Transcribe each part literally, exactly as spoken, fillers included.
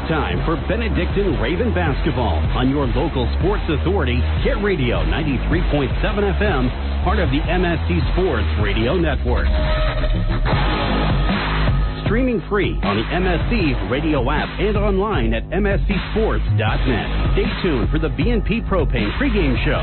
time for Benedictine Raven basketball on your local sports authority, Kit Radio ninety-three point seven F M, part of the M S C Sports Radio Network. Streaming free on the M S C radio app and online at m s c sports dot net. Stay tuned for the B and P Propane pregame show.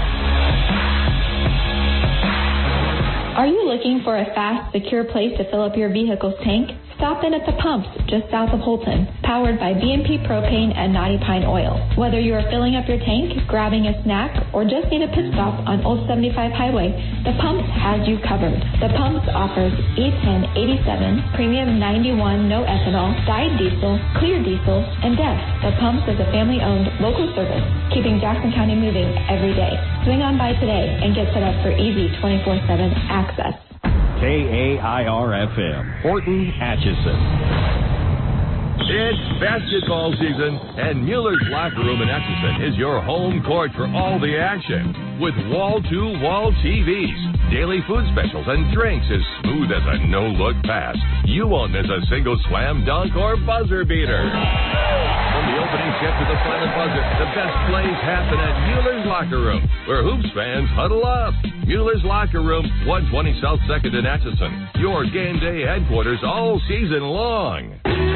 Are you looking for a fast, secure place to fill up your vehicle's tank? Stop in at the pumps just south of Holton, powered by B and P Propane and Knotty Pine Oil. Whether you are filling up your tank, grabbing a snack, or just need a pit stop on Old seventy-five Highway, the Pumps has you covered. The Pumps offers E ten eighty-seven, Premium ninety-one no ethanol, dyed diesel, clear diesel, and D E F. The Pumps is a family-owned local service, keeping Jackson County moving every day. Swing on by today and get set up for easy twenty-four seven access. K A I R F M, Horton, Atchison. It's basketball season, and Mueller's Locker Room in Atchison is your home court for all the action. With wall-to-wall T Vs, daily food specials, and drinks as smooth as a no-look pass, you won't miss a single slam dunk or buzzer beater. From the opening tip to the silent buzzer, the best plays happen at Mueller's Locker Room, where Hoops fans huddle up. Mueller's Locker Room, one twenty South second in Atchison. Your game day headquarters all season long.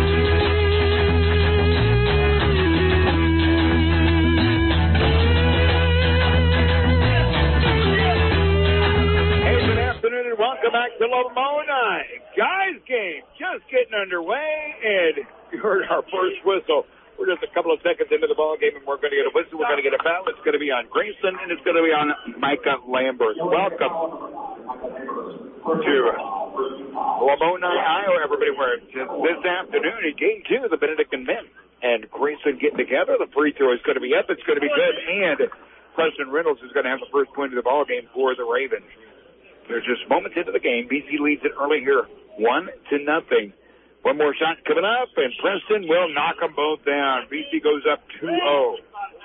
Welcome back to Lamoni. Guys game just getting underway, and you heard our first whistle. We're just a couple of seconds into the ball game, and we're going to get a whistle. We're going to get a foul. It's going to be on Grayson, and it's going to be on Micah Lambert. Welcome to Lamoni, Iowa, everybody. Where this afternoon in game two, the Benedictine men and Grayson getting together. The free throw is going to be up. It's going to be good, and Preston Reynolds is going to have the first point of the ball game for the Ravens. There's just moments into the game. B C leads it early here, one to nothing. One more shot coming up, and Preston will knock them both down. B C goes up two oh.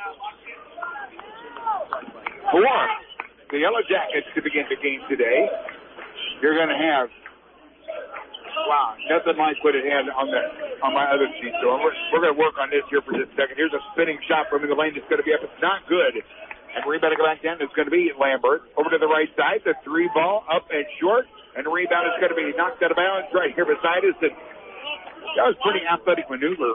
For the Yellow Jackets to begin the game today, you're going to have, wow, nothing like what it had on the on my other sheet. So we're, we're going to work on this here for just a second. Here's a spinning shot from in the lane. It's going to be up. It's not good. And rebound to go back down. It's going to be Lambert. Over to the right side. The three ball up and short. And the rebound is going to be knocked out of bounds right here beside us. And that was pretty athletic maneuver.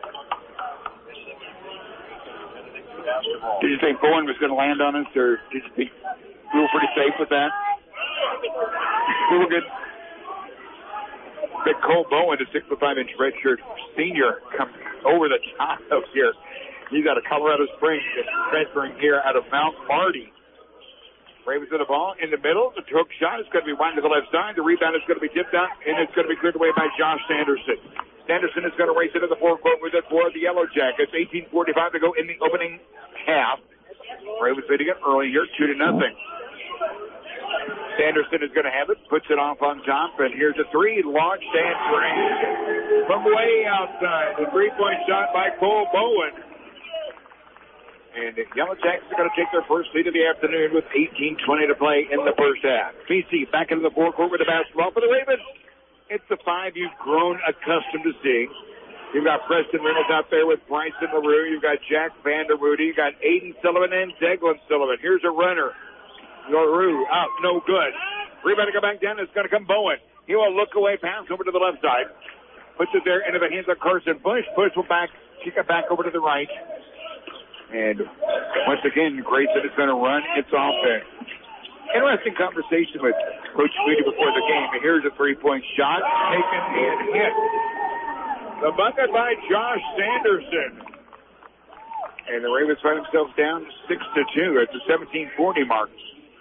Did you think Bowen was going to land on us, or did you think we were pretty safe with that? We were good. Big Cole Bowen, a six foot five inch redshirt senior, comes over the top of here. He's out of Colorado Springs, transferring here out of Mount Marty. Ravens with the ball in the middle. The hook shot is going to be wide to the left side. The rebound is going to be tipped out, and it's going to be cleared away by Josh Sanderson. Sanderson is going to race into the forecourt with it for the Yellow Jackets. eighteen forty-five to go in the opening half. Ravens leading it early here, two to nothing. Sanderson is going to have it, puts it off on top, and here's a three, launched and drained from way outside. The three-point shot by Cole Bowen. And the Yellow Jackets are going to take their first lead of the afternoon with eighteen twenty to play in the first half. P C back into the forecourt with the basketball for the Ravens. It's the five you've grown accustomed to seeing. You've got Preston Reynolds out there with Bryson LaRue. You've got Jack Vanderwoody. You've got Aiden Sullivan and Declan Sullivan. Here's a runner. LaRue out, no good. Rebound to go back down. It's going to come Bowen. He will look away, pass over to the left side. Puts it there into the hands of Carson Bush. Bush will back, kick it back over to the right. And once again, Grayson is going to run its offense. Interesting conversation with Coach Moody before the game. And here's a three-point shot taken and hit. The bucket by Josh Sanderson. And the Ravens find themselves down six to two at the seventeen forty mark.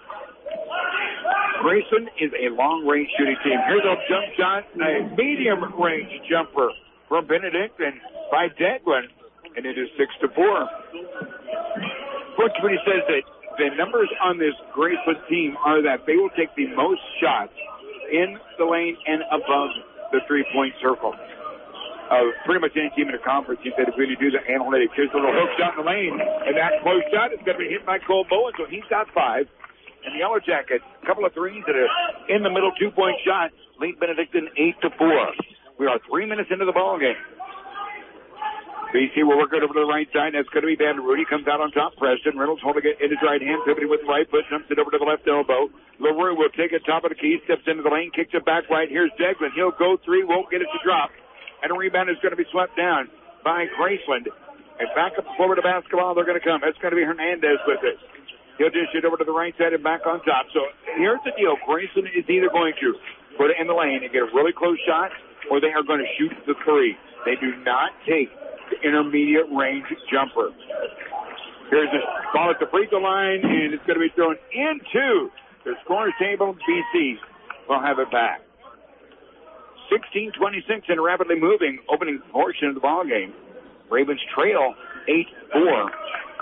Grayson is a long-range shooting team. Here's a jump shot, a medium-range jumper from Benedictine by Declan. And it is six to four. Coach Moody says that the numbers on this Grayson team are that they will take the most shots in the lane and above the three-point circle of pretty much any team in the conference. He said if we do the analytics, here's a little hook shot in the lane, and that close shot is going to be hit by Cole Bowen, so he's got five. And the Yellow Jackets, a couple of threes that are in the middle two-point shot, lead Benedictine eight to four. We are three minutes into the ball game. B C will work it over to the right side. That's going to be Van Rudy. Comes out on top. Preston Reynolds holding it in his right hand, pivoting with the right foot, jumps it over to the left elbow. LaRue will take it top of the key, steps into the lane, kicks it back right. Here's Declan. He'll go three, won't get it to drop. And a rebound is going to be swept down by Graceland. And back up forward to basketball, they're going to come. It's going to be Hernandez with it. He'll dish it over to the right side and back on top. So here's the deal. Graceland is either going to put it in the lane and get a really close shot, or they are going to shoot the three. They do not take the intermediate range jumper. Here's the ball at the free throw line, and it's going to be thrown into the scorer's table. B C will have it back. sixteen twenty-six in a rapidly moving opening portion of the ball game. Ravens trail eight four.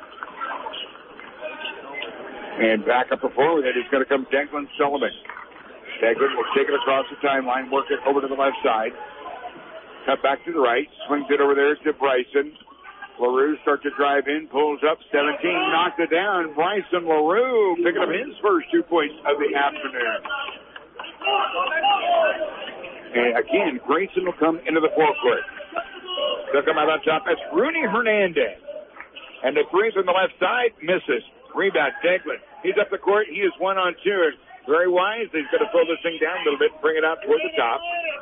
And back up before with it is going to come Declan Sullivan. Declan will take it across the timeline, work it over to the left side. Cut back to the right, swings it over there to Bryson. LaRue starts to drive in, pulls up, seventeen, knocked it down. Bryson LaRue picking up his first two points of the afternoon. And again, Grayson will come into the forecourt. They'll come out on top. That's Rooney Hernandez. And the three from the left side misses. Rebound, Declan. He's up the court. He is one on two. Very wise. He's going to throw this thing down a little bit and bring it out toward the top.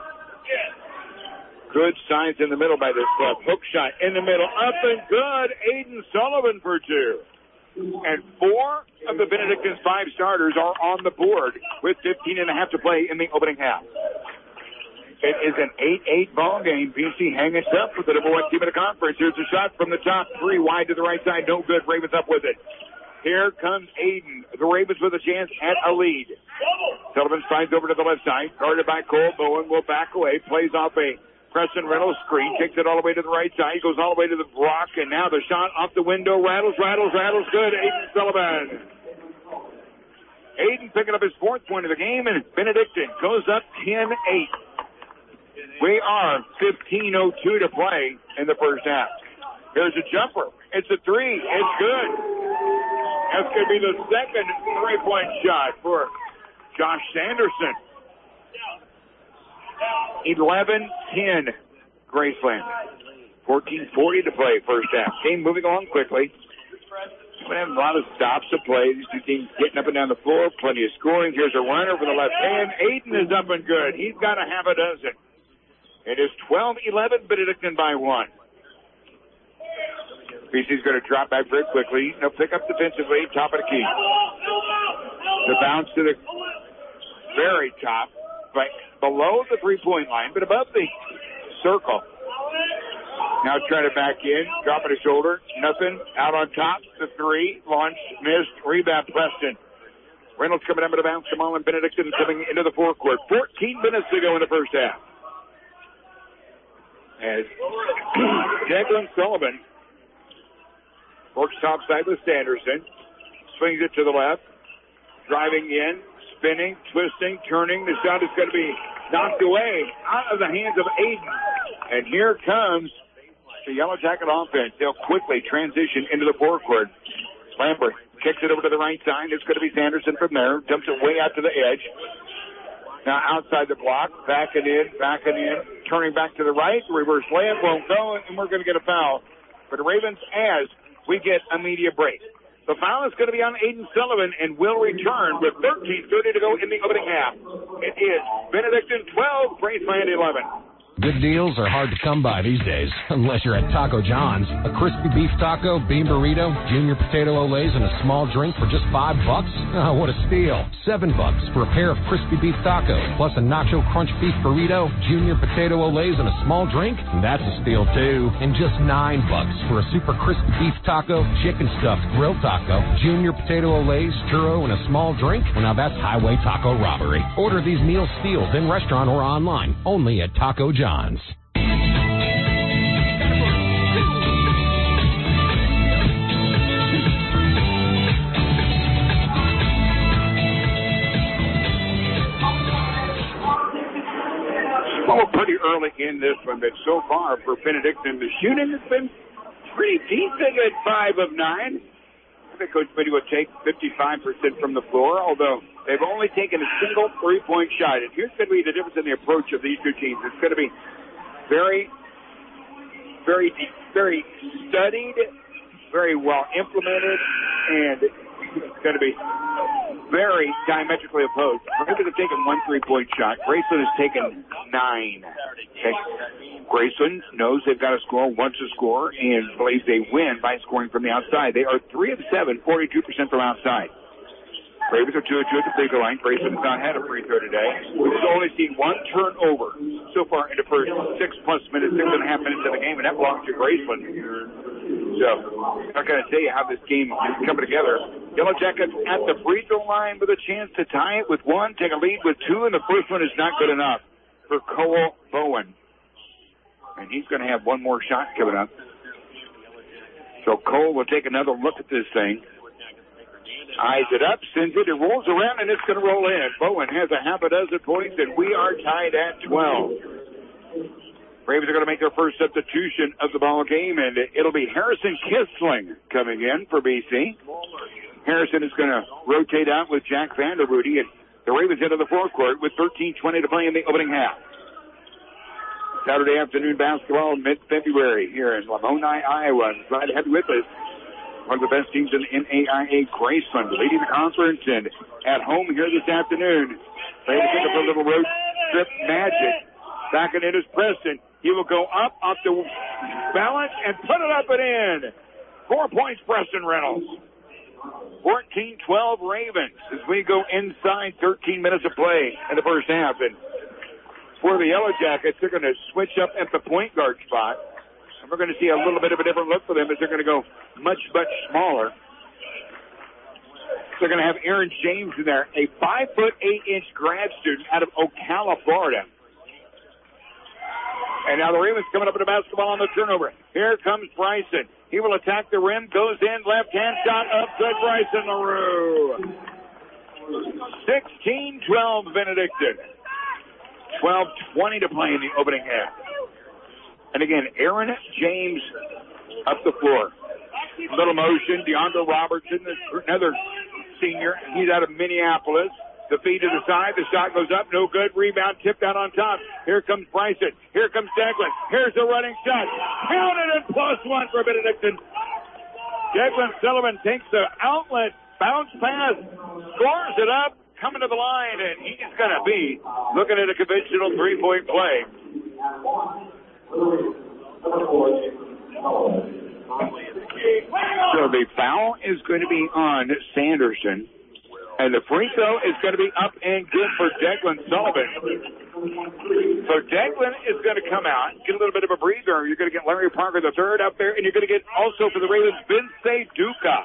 Good signs in the middle by this club. Hook shot in the middle. Up and good. Aiden Sullivan for two. And four of the Benedictines five starters are on the board with fifteen and a half to play in the opening half. It is an eight eight ball game. B C hanging tough with the number one team in the conference. Here's a shot from the top. Three wide to the right side. No good. Ravens up with it. Here comes Aiden. The Ravens with a chance at a lead. Sullivan slides over to the left side. Guarded by Cole Bowen. Will back away. Plays off a Preston Reynolds screen, kicks it all the way to the right side, goes all the way to the block, and now the shot off the window, rattles, rattles, rattles, good. Aiden Sullivan. Aiden picking up his fourth point of the game, and Benedictine goes up ten eight. We are fifteen oh two to play in the first half. There's a jumper. It's a three. It's good. That's going to be the second three-point shot for Josh Sanderson. eleven ten, Graceland. fourteen forty to play first half. Game moving along quickly. We're having a lot of stops to play. These two teams getting up and down the floor. Plenty of scoring. Here's a runner for the left hand. Aiden is up and good. He's got a half a dozen. It is twelve eleven, Benedictine by one. B C's going to drop back very quickly. They'll pick up defensively, top of the key. The bounce to the very top, but below the three-point line, but above the circle. Now trying to back in, dropping his shoulder, nothing. Out on top, the three, launched, missed, rebound, Preston. Reynolds coming out of the bounce, Jamal and Benedictine coming into the forecourt. fourteen minutes to go in the first half. As Declan Sullivan works topside with Sanderson, swings it to the left, driving in, spinning, twisting, turning. The shot is going to be knocked away out of the hands of Aiden. And here comes the Yellow Jacket offense. They'll quickly transition into the forecourt. Lambert kicks it over to the right side. It's going to be Sanderson from there. Dumps it way out to the edge. Now outside the block, backing in, backing in, turning back to the right. Reverse layup won't go, and we're going to get a foul for the Ravens as we get a media break. The foul is going to be on Aiden Sullivan and will return with thirteen thirty to go in the opening half. It is Benedictine twelve, Graceland eleven. Good deals are hard to come by these days, unless you're at Taco John's. A crispy beef taco, bean burrito, junior potato olays, and a small drink for just five bucks? Oh, what a steal. Seven bucks for a pair of crispy beef tacos, plus a nacho crunch beef burrito, junior potato olays, and a small drink? That's a steal, too. And just nine bucks for a super crispy beef taco, chicken stuffed grilled taco, junior potato olays, churro, and a small drink? Well, now that's highway taco robbery. Order these meal steals in restaurant or online, only at Taco John's. John's. Well, we're pretty early in this one, but so far for Benedictine, the shooting has been pretty decent at five of nine. I think Coach Biddy would take fifty-five percent from the floor, although they've only taken a single three-point shot. And here's going to be the difference in the approach of these two teams. It's going to be very very, very studied, very well implemented, and it's going to be very diametrically opposed. Ravens have taken one three-point shot. Graceland has taken nine. Okay. Graceland knows they've got to score, wants to score, and believes they win by scoring from the outside. They are three of seven, forty-two percent from outside. Ravens are two of two at the free throw line. Graceland has not had a free throw today. We've only seen one turnover so far in the first six-plus minutes, six and a half minutes of the game, and that belongs to Graceland. So, I'm not going to tell you how this game is coming together. Yellow Jackets at the free throw line with a chance to tie it with one, take a lead with two, and the first one is not good enough for Cole Bowen. And he's going to have one more shot coming up. So Cole will take another look at this thing. Eyes it up, sends it, it rolls around, and it's going to roll in. Bowen has a half a dozen points, and we are tied at twelve. Ravens are going to make their first substitution of the ball game, and it'll be Harrison Kissling coming in for B C. Harrison is going to rotate out with Jack Vanderwoody, and the Ravens into the forecourt with thirteen twenty to play in the opening half. Saturday afternoon basketball, mid-February here in Lamoni, Iowa. Glad to have you with us. One of the best teams in the N A I A, Graceland, leading the conference, and at home here this afternoon. They will pick up a little road trip magic. Back in it is Preston. He will go up, up the balance, and put it up and in. Four points, Preston Reynolds. fourteen twelve Ravens as we go inside thirteen minutes of play in the first half. And for the Yellow Jackets, they're going to switch up at the point guard spot. And we're going to see a little bit of a different look for them as they're going to go much, much smaller. They're going to have Aaron James in there, a five foot eight inch grad student out of Ocala, Florida. And now the Ravens coming up with the basketball on the turnover. Here comes Bryson. He will attack the rim, goes in, left-hand shot up, good, Bryson LaRue. sixteen twelve Benedictine. twelve twenty to play in the opening half. And again, Aaron James up the floor. Little motion, DeAndre Robertson, another senior. He's out of Minneapolis. The feed to the side. The shot goes up. No good. Rebound tipped out on top. Here comes Bryson. Here comes Declan. Here's the running shot. Counted and plus one for Benedictine. Declan Sullivan takes the outlet. Bounce pass. Scores it up. Coming to the line. And he's going to be looking at a conventional three-point play. So the foul is going to be on Sanderson. And the free throw is going to be up and good for Declan Sullivan. So Declan is going to come out, get a little bit of a breather. You're going to get Larry Parker the third up there, and you're going to get also for the Ravens, Vince Duca.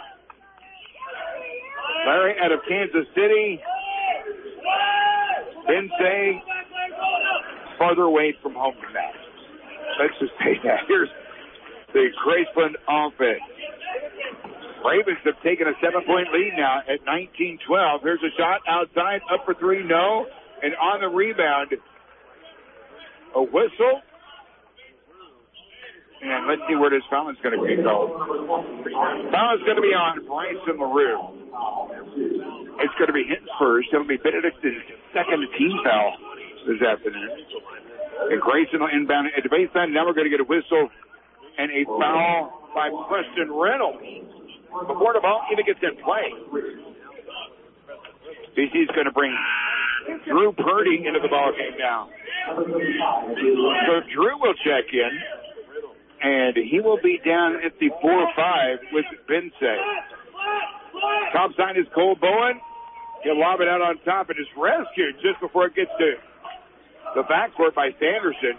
Larry out of Kansas City. Vince farther away from home than that. Let's just say that. Here's the Graceland offense. Ravens have taken a seven-point lead now at nineteen twelve. Here's a shot outside, up for three, no. And on the rebound, a whistle. And let's see where this foul is going to be called. Foul is going to be on Bryson LaRue. It's going to be Hinton's first. It'll be Benedictine's second team foul this afternoon. And Grayson will inbound at the baseline. Now we're going to get a whistle and a foul by Preston Reynolds before the ball even gets in play. B C's going to bring Drew Purdy into the ball game now. So Drew will check in, and he will be down at the four five with Vince. Top side is Cole Bowen. He'll lob it out on top and is rescued just before it gets to the backcourt by Sanderson.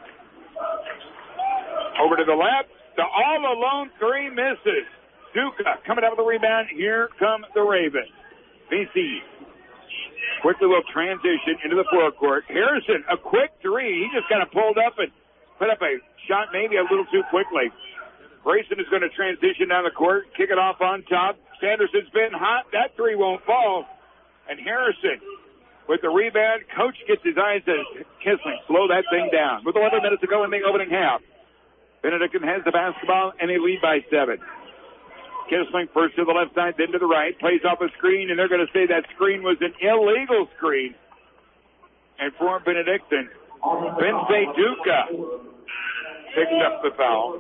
Over to the left. The all-alone three misses. Duca coming out with the rebound. Here come the Ravens. B C quickly will transition into the forecourt. Harrison, a quick three. He just kind of pulled up and put up a shot maybe a little too quickly. Grayson is going to transition down the court, kick it off on top. Sanderson's been hot. That three won't fall. And Harrison with the rebound. Coach gets his eyes to Kissling. Slow that thing down. With eleven minutes to go in the opening half. Benedictine has the basketball, and they lead by seven. Kissling first to the left side, then to the right. Plays off a screen, and they're going to say that screen was an illegal screen. And for Benedictine, Vince Duca picks up the foul.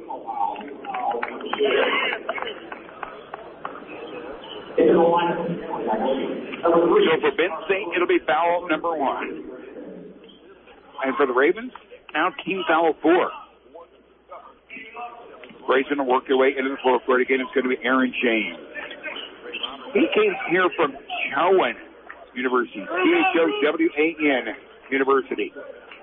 So for Benton State, it'll be foul number one. And for the Ravens, now team foul four. Grayson will work their way into the fourth quarter. Again, it's going to be Aaron James. He came here from Chowan University, C H O W A N University.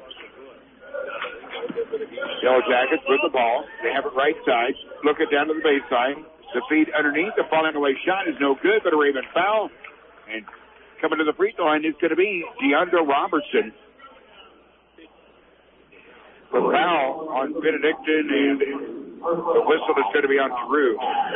Yellow Jackets with the ball. They have it right side. Look it down to the baseline. The feed underneath. The falling away shot is no good, but a Raven foul. And coming to the free throw line is going to be DeAndre Robertson. The foul on Benedictine, and the whistle is going to be on Drew.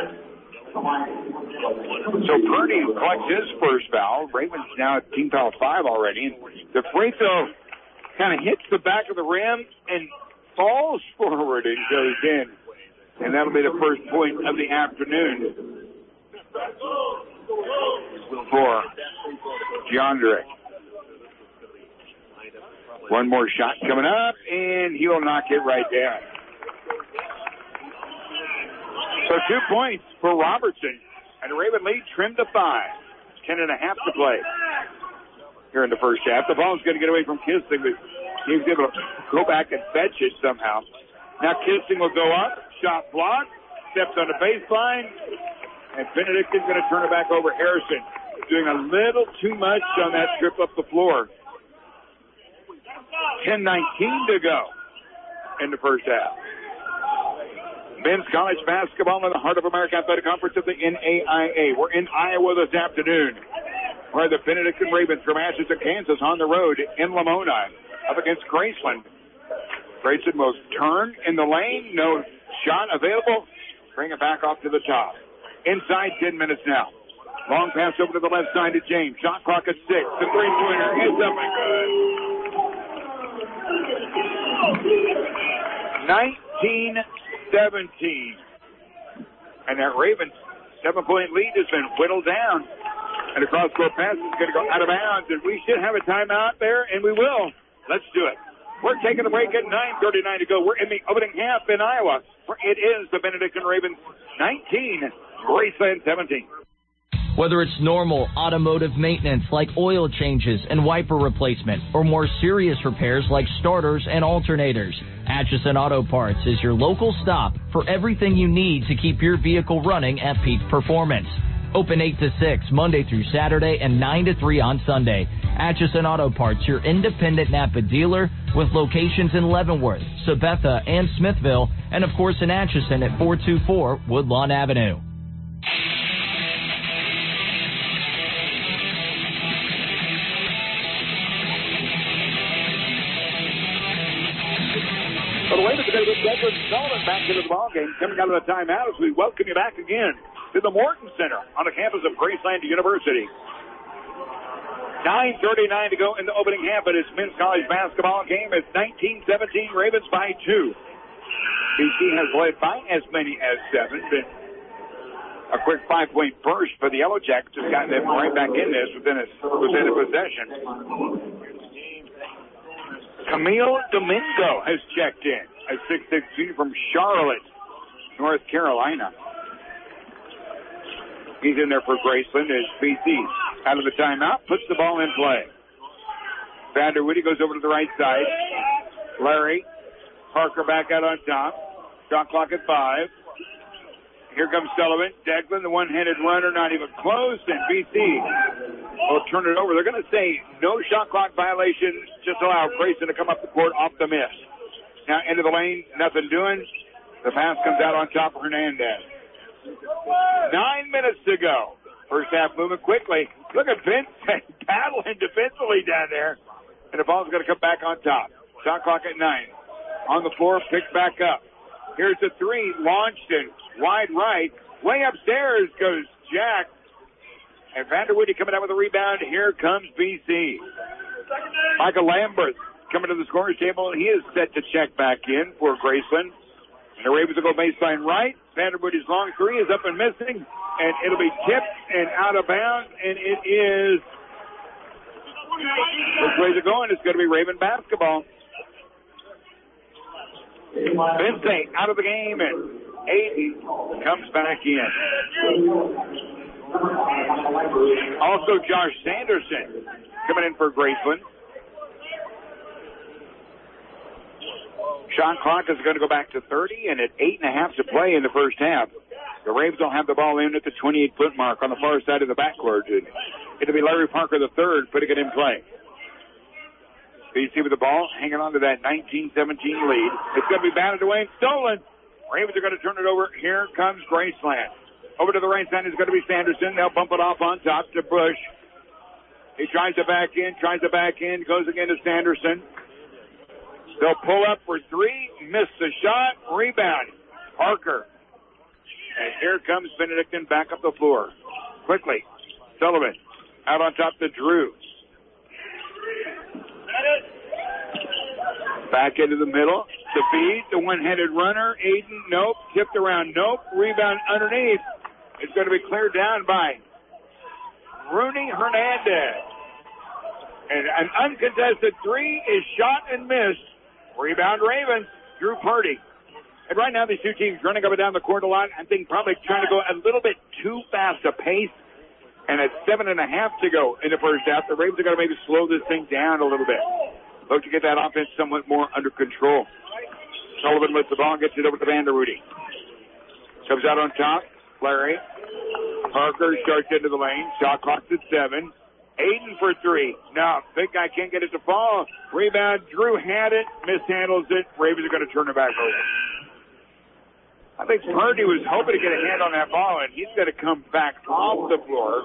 So Purdy collects his first foul. Ravens now at team foul five already. And the free throw kind of hits the back of the rim and falls forward and goes in. And that'll be the first point of the afternoon for DeAndre. One more shot coming up, and he'll knock it right down. So two points for Robertson, and the Raven lead trimmed to five. Ten and a half to play here in the first half. The ball's going to get away from Kissing, but he was able to go back and fetch it somehow. Now Kissing will go up, shot blocked, steps on the baseline, and Benedictine's going to turn it back over. Harrison doing a little too much on that trip up the floor. ten nineteen to go in the first half. Men's college basketball in the Heart of America Athletic Conference of the N A I A. We're in Iowa this afternoon, where the Benedictine Ravens from Atchison, Kansas, on the road in Lamoni up against Graceland. Grayson will turn in the lane. No shot available. Bring it back off to the top. Inside ten minutes now. Long pass over to the left side to James. Shot clock at six. The three-pointer is up and good. nineteen seventeen. And that Ravens seven-point lead has been whittled down. And the cross-court pass is going to go out of bounds. And we should have a timeout there, and we will. Let's do it. We're taking a break at nine thirty-nine to go. We're in the opening half in Iowa. It is the Benedictine Ravens nineteen, Graceland seventeen. Whether it's normal automotive maintenance like oil changes and wiper replacement, or more serious repairs like starters and alternators, Atchison Auto Parts is your local stop for everything you need to keep your vehicle running at peak performance. Open eight to six Monday through Saturday and nine to three on Sunday. Atchison Auto Parts, your independent Napa dealer with locations in Leavenworth, Sabetha, and Smithville, and of course in Atchison at four two four Woodlawn Avenue. Well, the way to today with Douglas Sullivan back into the ballgame, coming out of the timeout as we welcome you back again to the Morton Center on the campus of Graceland University. nine thirty-nine to go in the opening half of this men's college basketball game. It's nineteen seventeen, Ravens by two. B C has led by as many as seven, but a quick five-point burst for the Yellow Jackets has gotten them right back in this within a, within a possession. Camille Domingo has checked in, a six six senior from Charlotte, North Carolina. He's in there for Graceland as B C out of the timeout, puts the ball in play. Vander Woody goes over to the right side. Larry Parker back out on top. Shot clock at five. Here comes Sullivan. Declan, the one-handed runner, not even close, and B C will turn it over. They're going to say no shot clock violation, just allow Grayson to come up the court off the miss. Now into the lane, nothing doing. The pass comes out on top of Hernandez. Nine minutes to go. First half moving quickly. Look at Vince battling defensively down there. And the ball's going to come back on top. Shot clock at nine. On the floor, picked back up. Here's the three, launched and wide right. Way upstairs goes Jack. And Vander Woody coming out with a rebound. Here comes B C. Michael Lambert coming to the scorer's table. He is set to check back in for Graceland. And the Ravens will go baseline right. Vanderwood's long three is up and missing. And it'll be tipped and out of bounds. And it is, which way is it going? It's going to be Raven basketball. Vince out of the game, and Aiden comes back in. Also, Josh Sanderson coming in for Graceland. Shot clock is going to go back to thirty, and at eight and a half to play in the first half. The Ravens will have the ball in at the twenty-eight foot mark on the far side of the backcourt. It'll be Larry Parker the third putting it in play. B C with the ball, hanging on to that nineteen seventeen lead. It's going to be batted away and stolen. Ravens are going to turn it over. Here comes Graceland. Over to the right side is going to be Sanderson. They'll bump it off on top to Bush. He tries to back in, tries to back in, goes again to Sanderson. They'll pull up for three, miss the shot, rebound. Parker. And here comes Benedictine back up the floor. Quickly, Sullivan out on top to Drew. Back into the middle. The feed, the one-handed runner. Aiden, nope. Tipped around, nope. Rebound underneath. It's going to be cleared down by Rooney Hernandez. And an uncontested three is shot and missed. Rebound Ravens. Drew Purdy. And right now these two teams running up and down the court a lot. I think probably trying to go a little bit too fast a pace. And at seven and a half to go in the first half, the Ravens are going to maybe slow this thing down a little bit. Look to get that offense somewhat more under control. Sullivan lifts the ball and gets it over to Vanderwoody. Comes out on top. Larry. Parker starts into the lane. Shot clock's at seven. Aiden for three. No, big guy can't get it to fall. Rebound. Drew had it. Mishandles it. Ravens are going to turn it back over. I think Purdy was hoping to get a hand on that ball, and he's going to come back off the floor.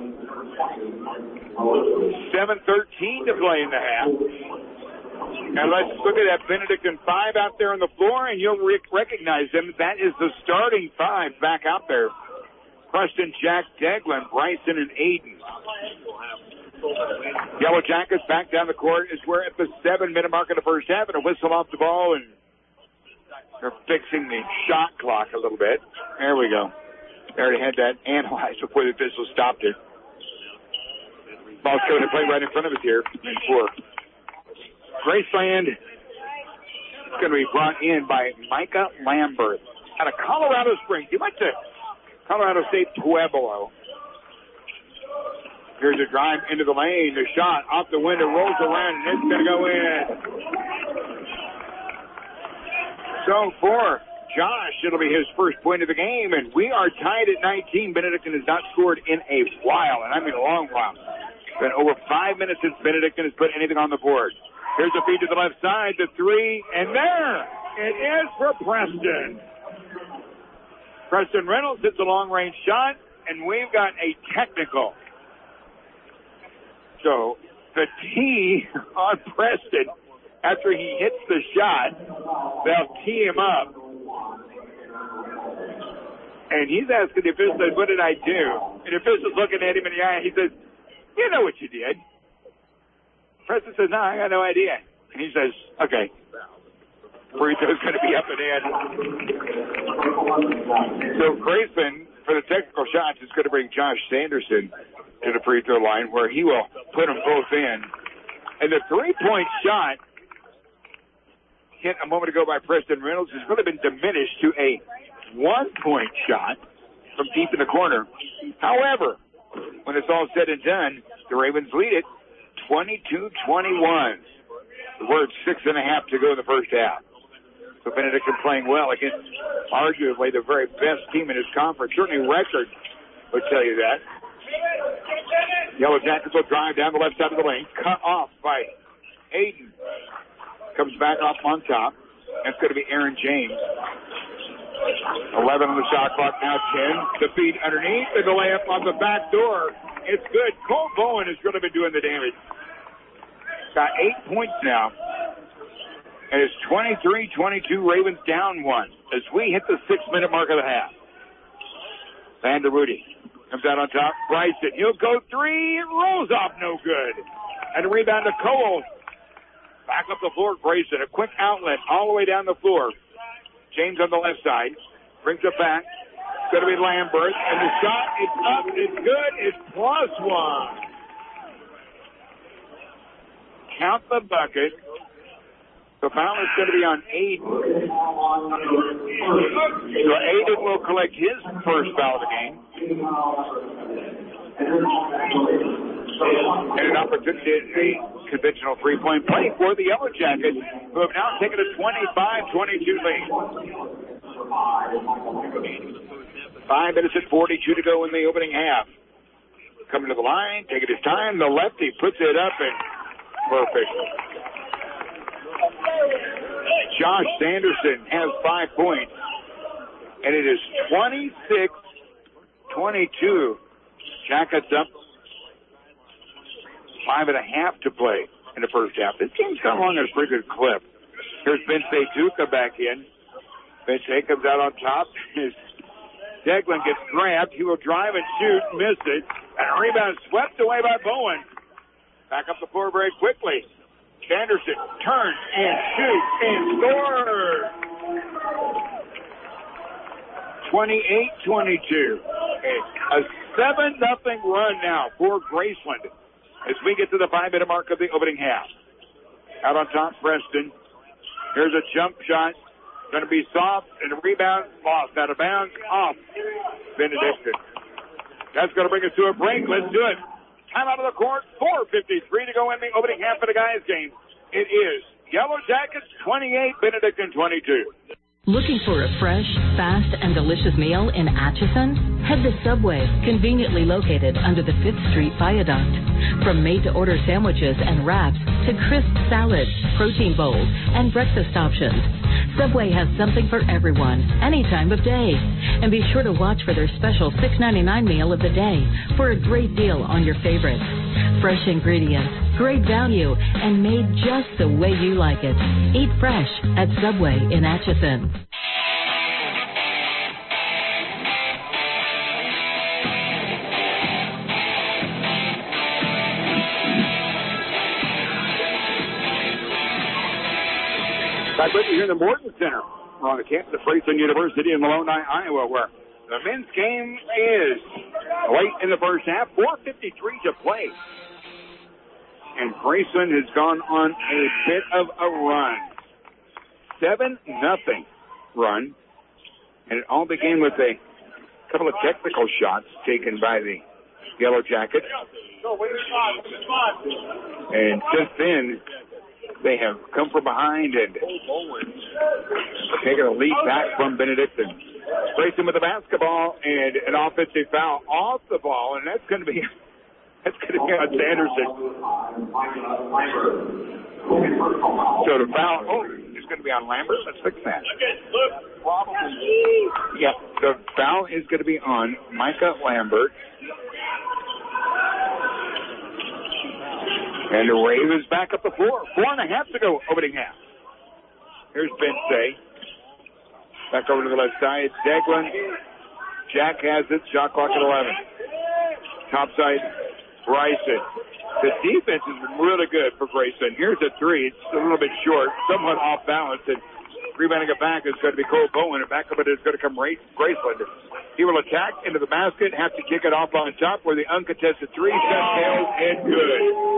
seven thirteen to play in the half. And let's look at that Benedictine five out there on the floor, and you'll re- recognize them. That is the starting five back out there. Preston, Jack, Deglin, Bryson, and Aiden. Yellow Jackets back down the court as we're at the seven-minute mark of the first half, and a whistle off the ball, and they're fixing the shot clock a little bit. There we go. They already had that analyzed before the official stopped it. Ball's going to play right in front of us here in four. Graceland is going to be brought in by Micah Lambert out of Colorado Springs. He went to Colorado State Pueblo. Here's a drive into the lane. The shot off the window, rolls around, and it's going to go in. So for Josh, it'll be his first point of the game, and we are tied at nineteen. Benedictine has not scored in a while, and I mean a long while. It's been over five minutes since Benedictine has put anything on the board. Here's a feed to the left side, the three, and there it is for Preston. Preston Reynolds hits a long-range shot, and we've got a technical. So the tee on Preston, after he hits the shot, they'll tee him up. And he's asking the official, what did I do? And the official's looking at him in the eye, he says, you know what you did. Preston says, no, I got no idea. And he says, okay. Free throw's going to be up and in. So Grayson, for the technical shots, is going to bring Josh Sanderson to the free throw line where he will put them both in. And the three-point shot hit a moment ago by Preston Reynolds has really been diminished to a one-point shot from deep in the corner. However, when it's all said and done, the Ravens lead it twenty-two twenty-one. The word six and a half to go in the first half. So Benedictine playing well against arguably the very best team in his conference. Certainly record would tell you that. Yellow Jackets will drive down the left side of the lane. Cut off by Aiden. Comes back off on top. That's going to be Aaron James. eleven on the shot clock, now ten. The feed underneath and the layup on the back door. It's good. Cole Bowen has really been doing the damage. Got eight points now. And it's twenty-three twenty-two, Ravens down one as we hit the six-minute mark of the half. Vanderwoody comes out on top. Bryson, he'll go three. It rolls off, no good. And a rebound to Cole. Back up the floor, Grayson. A quick outlet all the way down the floor. James on the left side. Brings it back. It's going to be Lambert. And the shot is up. It's good. It's plus one. Count the bucket. The foul is going to be on Aiden. So Aiden will collect his first foul of the game. And an opportunity, a conventional three-point play for the Yellow Jackets, who have now taken a twenty-five twenty-two lead. Five minutes and forty-two to go in the opening half. Coming to the line, taking his time. The lefty puts it up and perfect. Josh Sanderson has five points. And it is twenty-six twenty-two. Jackets up. Five and a half to play in the first half. This game's come along at a pretty good clip. Here's Vince Duca back in. Vince comes out on top. Deglin gets grabbed. He will drive and shoot, miss it. And a rebound swept away by Bowen. Back up the floor very quickly. Sanderson turns and shoots and scores. twenty-eight twenty-two. A seven nothing run now for Graceland as we get to the five-minute mark of the opening half. Out on top, Preston. Here's a jump shot. Going to be soft, and a rebound lost out of bounds off Benedictine. That's going to bring us to a break. Let's do it. Time out of the court. four fifty-three to go in the opening half of the guys' game. It is Yellow Jackets twenty-eight, Benedictine twenty-two. Looking for a fresh, fast, and delicious meal in Atchison? Head to Subway, conveniently located under the fifth Street Viaduct. From made-to-order sandwiches and wraps to crisp salads, protein bowls, and breakfast options, Subway has something for everyone, any time of day. And be sure to watch for their special six ninety-nine meal of the day for a great deal on your favorites. Fresh ingredients, great value, and made just the way you like it. Eat fresh at Subway in Atchison. Back with you here in the Morton Center. We're on the campus of Franklin University in Malone, Iowa, where the men's game is late in the first half. four fifty-three to play. And Graceland has gone on a bit of a run. seven nothing run. And it all began with a couple of technical shots taken by the Yellow Jackets. And just then, they have come from behind and taken a lead back from Benedictine. Grayson with the basketball and an offensive foul off the ball, and that's going to be that's going to be on Sanderson. So the foul, oh, it's going to be on Lambert. Let's fix that. Yeah, the foul is going to be on Micah Lambert. And the Rave is back up the floor. Four and a half to go, opening half. Here's Bensay. Back over to the left side. Deglin. Jack has it. Shot clock at eleven. Top side, Bryson. The defense is really good for Grayson. Here's a three. It's a little bit short, somewhat off balance. And rebounding it back is going to be Cole Bowen. And back up it is going to come Graceland. He will attack into the basket, have to kick it off on top where the uncontested three set tails and good.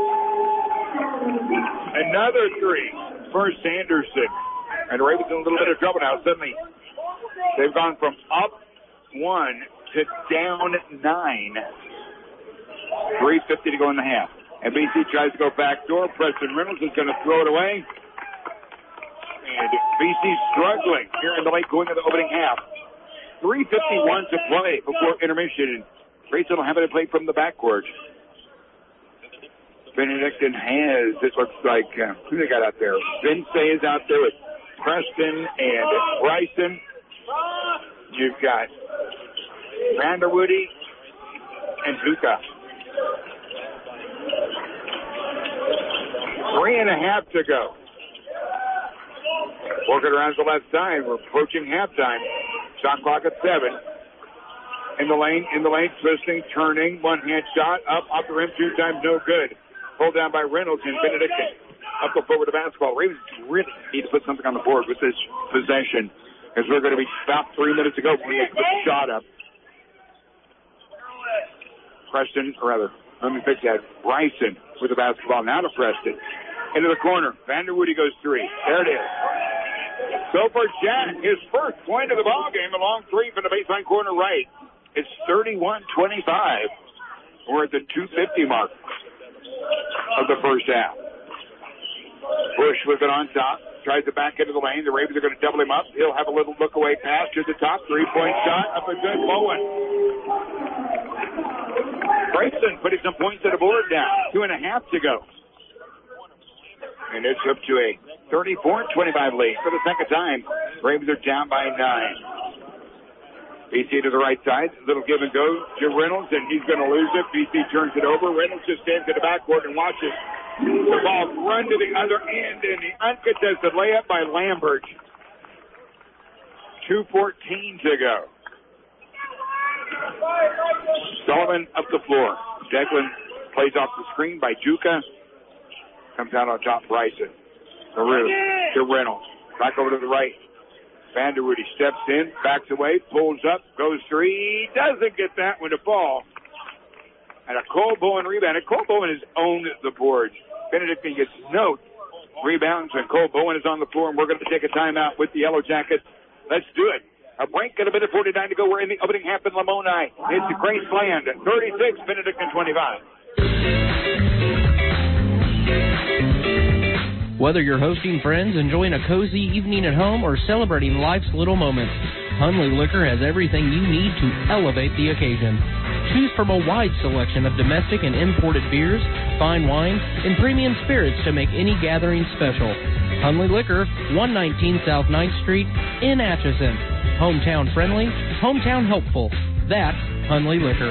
Another three for Sanderson. And the Ravens in a little bit of trouble now. Suddenly, they've gone from up one to down nine. three fifty to go in the half. And B C tries to go back door. Preston Reynolds is going to throw it away. And B C struggling here in the late going of the opening half. three fifty-one to play before intermission. And Grayson will have it to play from the backcourt. Benedictine has, it looks like, uh, who they got out there? Vincey is out there with Preston and Bryson. You've got Vanderwoody and Duca. Three and a half to go. Working around the left side. We're approaching halftime. Shot clock at seven. In the lane, in the lane, twisting, turning, one-hand shot, up, off the rim, two times, no good. Pulled down by Reynolds and Benedictine. Up the forward to basketball. Ravens really need to put something on the board with this possession, as we're going to be about three minutes ago when they put the shot up. Preston, or rather, let me fix that. Bryson with the basketball. Now to Preston. Into the corner. Vanderwoody goes three. There it is. So for Jack, his first point of the ball game, a long three from the baseline corner right. It's thirty-one twenty-five. We're at the two fifty mark of the first half. Bush with it on top. Tries to back into the lane. The Ravens are going to double him up. He'll have a little look-away pass to the top. Three-point shot up a good Bowen. Grayson putting some points on the board down. Two and a half to go. And it's up to a thirty-four twenty-five lead for the second time. Ravens are down by nine. B C to the right side. Little give and go to Reynolds, and he's going to lose it. B C turns it over. Reynolds just stands in the backcourt and watches the ball run to the other end, and the uncontested layup by Lambert. two fourteen to go. Sullivan up the floor. Declan plays off the screen by Juka. Comes out on top, Bryson. Maroon to Reynolds. Back over to the right. Vanderwoody steps in, backs away, pulls up, goes three. Doesn't get that one to fall. And a Cole Bowen rebound. And Cole Bowen has owned the boards. Benedictine gets no rebounds, and Cole Bowen is on the floor, and we're going to take a timeout with the Yellow Jackets. Let's do it. A break at a minute forty-nine to go. We're in the opening half in Lamoni. It's Graceland, thirty-six, Benedictine twenty-five. Whether you're hosting friends, enjoying a cozy evening at home, or celebrating life's little moments, Hunley Liquor has everything you need to elevate the occasion. Choose from a wide selection of domestic and imported beers, fine wines, and premium spirits to make any gathering special. Hunley Liquor, one nineteen South ninth Street in Atchison. Hometown friendly, hometown helpful. That's Hunley Liquor.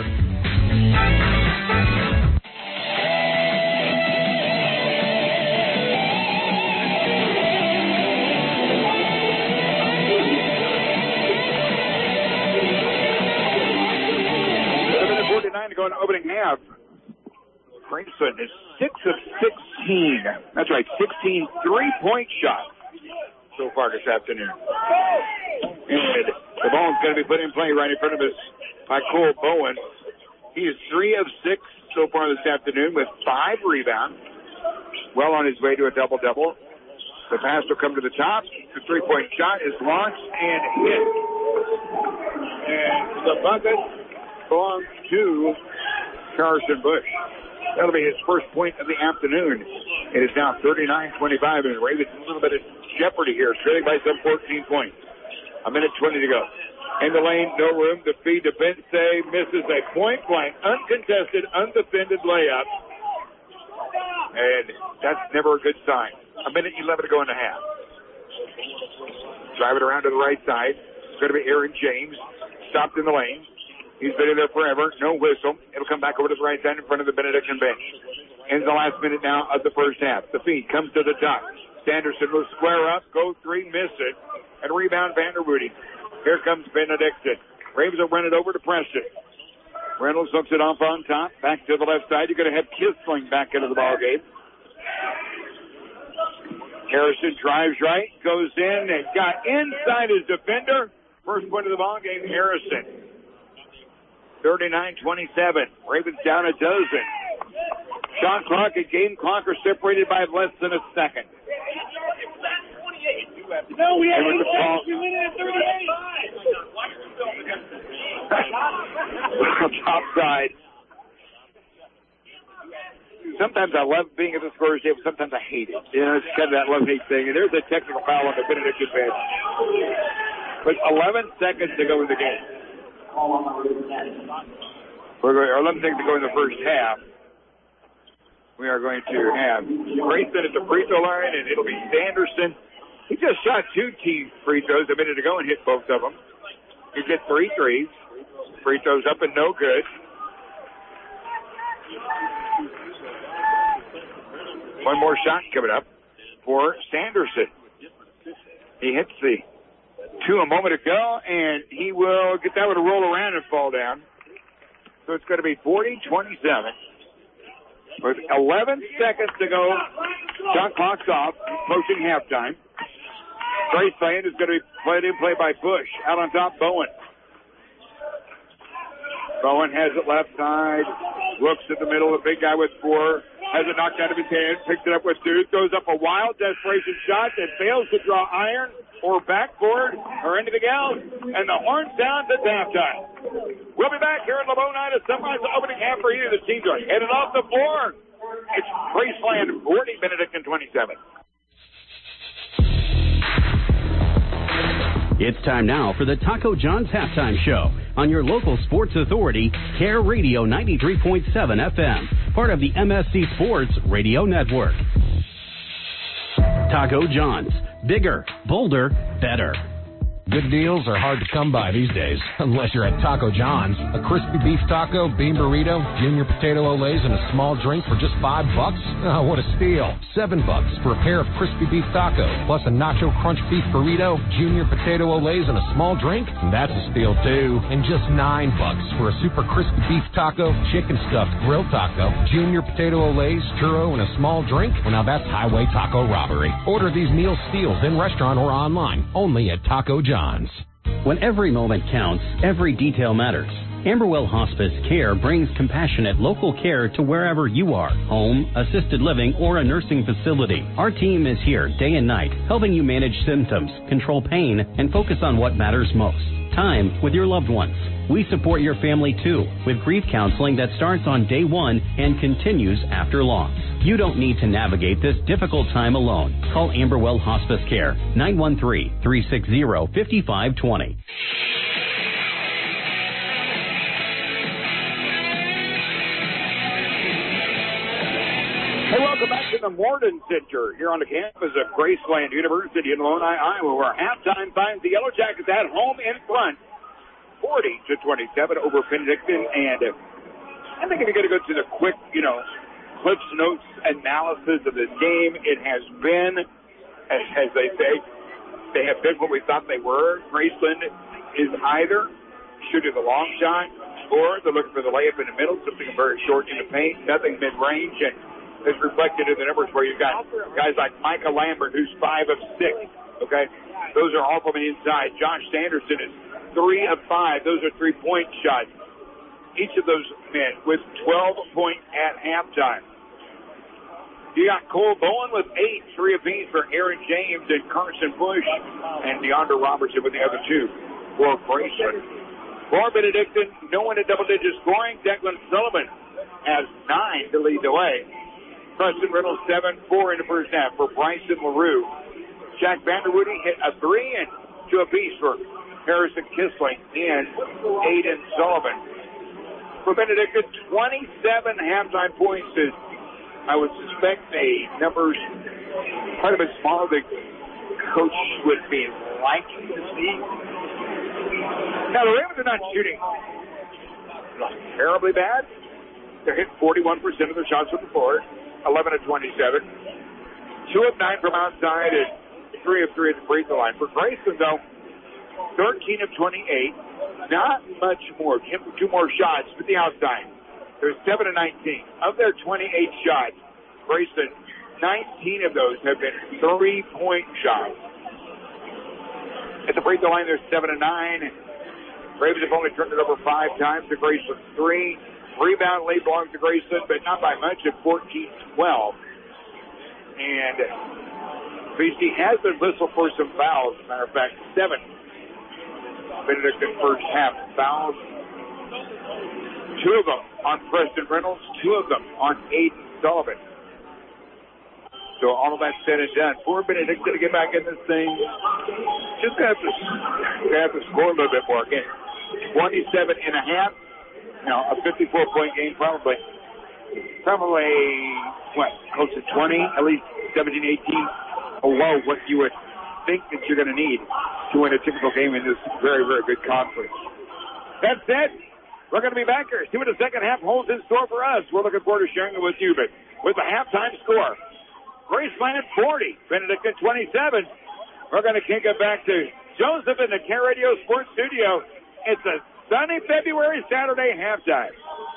To go in the opening half. Grayson is six of sixteen. That's right, sixteen three-point shots so far this afternoon. And the ball is going to be put in play right in front of us by Cole Bowen. He is three of six so far this afternoon with five rebounds. Well on his way to a double-double. The pass will come to the top. The three-point shot is launched and hit. And the bucket belongs to Carson Bush. That'll be his first point of the afternoon. It is now thirty-nine twenty-five, and the Ravens a little bit of jeopardy here, trailing by some fourteen points. A minute twenty to go. In the lane, no room. The feed to Bensay misses a point-blank, uncontested, undefended layup. And that's never a good sign. A minute eleven to go in the half. Drive it around to the right side. It's going to be Aaron James. Stopped in the lane. He's been in there forever. No whistle. It'll come back over to the right side in front of the Benedictine bench. In the last minute now of the first half. The feed comes to the top. Sanderson will square up, go three, miss it, and rebound Vanderwoody. Here comes Benedictine. Ravens will run it over to Preston. Reynolds looks it off on top. Back to the left side. You're going to have Kissling back into the ballgame. Harrison drives right, goes in, and got inside his defender. First point of the ballgame, Harrison. thirty-nine twenty-seven. Ravens down a dozen. Shot clock and game clock are separated by less than a second. No, we had eight ball. We win at thirty-eight. Top side. Sometimes I love being at the scorer's table. Sometimes I hate it. You know, it's kind of that love-hate thing. And there's a technical foul on the Benedictine bench. With eleven seconds to go in the game. We're going, or eleven seconds to go in the first half. We are going to have Grayson at the free throw line, and it'll be Sanderson. He just shot two team free throws a minute ago and hit both of them. He hit three threes. Free throws up and no good. One more shot coming up for Sanderson. He hits the two a moment ago, and he will get that one to roll around and fall down. So it's going to be forty twenty-seven. With eleven seconds to go, shot clock's off, approaching halftime. Trace Land is going to be played in play by Bush. Out on top, Bowen. Bowen has it left side, looks at the middle, the big guy with four, has it knocked out of his hand, picks it up with two, throws up a wild desperation shot that fails to draw iron, or backboard or anything else, and the horn sounds at halftime. We'll be back here in Lamoni to summarize the opening half for you. The teams are headed off the floor. It's Graceland forty, Benedictine twenty-seven. It's time now for the Taco John's Halftime Show on your local sports authority, Care Radio ninety-three point seven F M, part of the M S C Sports Radio Network. Taco John's. Bigger, bolder, better. Good deals are hard to come by these days, unless you're at Taco John's. A crispy beef taco, bean burrito, junior potato olays, and a small drink for just five bucks? Oh, what a steal. Seven bucks for a pair of crispy beef tacos, plus a nacho crunch beef burrito, junior potato olays, and a small drink? That's a steal, too. And just nine bucks for a super crispy beef taco, chicken stuffed grilled taco, junior potato olays, churro, and a small drink? Well, now that's highway taco robbery. Order these meal steals in restaurant or online, only at Taco John's. When every moment counts, every detail matters. Amberwell Hospice Care brings compassionate local care to wherever you are, home, assisted living, or a nursing facility. Our team is here day and night, helping you manage symptoms, control pain, and focus on what matters most. Time with your loved ones. We support your family too, with grief counseling that starts on day one and continues after loss. You don't need to navigate this difficult time alone. Call Amberwell Hospice Care, nine one three, three six zero, five five two zero. Hey, welcome back to the Morden Center here on the campus of Graceland University in Lamoni, Iowa, where halftime finds the Yellow Jackets at home in front, forty to twenty-seven over Benedictine. And I think if you're going to go to the quick, you know, Cliff's Notes analysis of this game, it has been, as, as they say, they have been what we thought they were. Graceland is either shooting the long shot or they're looking for the layup in the middle, something very short in the paint, nothing mid-range, and it's reflected in the numbers where you've got guys like Micah Lambert, who's five of six, okay? Those are all from the inside. Josh Sanderson is three of five. Those are three-point shots. Each of those men with twelve points at halftime. You got Cole Bowen with eight, three apiece for Aaron James and Carson Bush, and DeAndre Robertson with the other two for Graceland. For Benedictine, no one in double-digit scoring. Declan Sullivan has nine to lead the way. Preston Reynolds, seven four in the first half for Bryson LaRue. Jack Vanderwoody hit a three and two apiece for Harrison Kissling and Aiden Sullivan. For Benedictine, twenty-seven halftime points is, I would suspect, a numbers quite a bit smaller than Coach would be liking to see. Now, the Ravens are not shooting terribly bad. They're hitting forty-one percent of their shots from the floor. eleven of twenty-seven. Two of nine from outside and three of three at the free throw line. For Grayson, though, thirteen of twenty-eight. Not much more. Two more shots to the outside. There's seven of nineteen. Of their twenty-eight shots, Grayson, nineteen of those have been three-point shots. At the free throw line, there's seven of nine. Ravens have only turned it over five times to Grayson three. Rebound lead belongs to Grayson, but not by much at fourteen twelve. And B C has been whistled for some fouls. As a matter of fact, seven Benedictine first half fouls. Two of them on Preston Reynolds, two of them on Aiden Sullivan. So all of that said and done, for Benedictine to get back in this thing, just going to have to, gonna have to score a little bit more. Again, twenty-seven and a half. Now, a fifty-four point game, probably, probably, what, close to twenty, at least seventeen, eighteen below what you would think that you're going to need to win a typical game in this very, very good conference. That said, we're going to be back here. See what the second half holds in store for us. We're looking forward to sharing it with you, but with the halftime score, Graceland forty, Benedictine twenty-seven. We're going to kick it back to Joseph in the Care Radio Sports Studio. It's a sunny February Saturday halftime.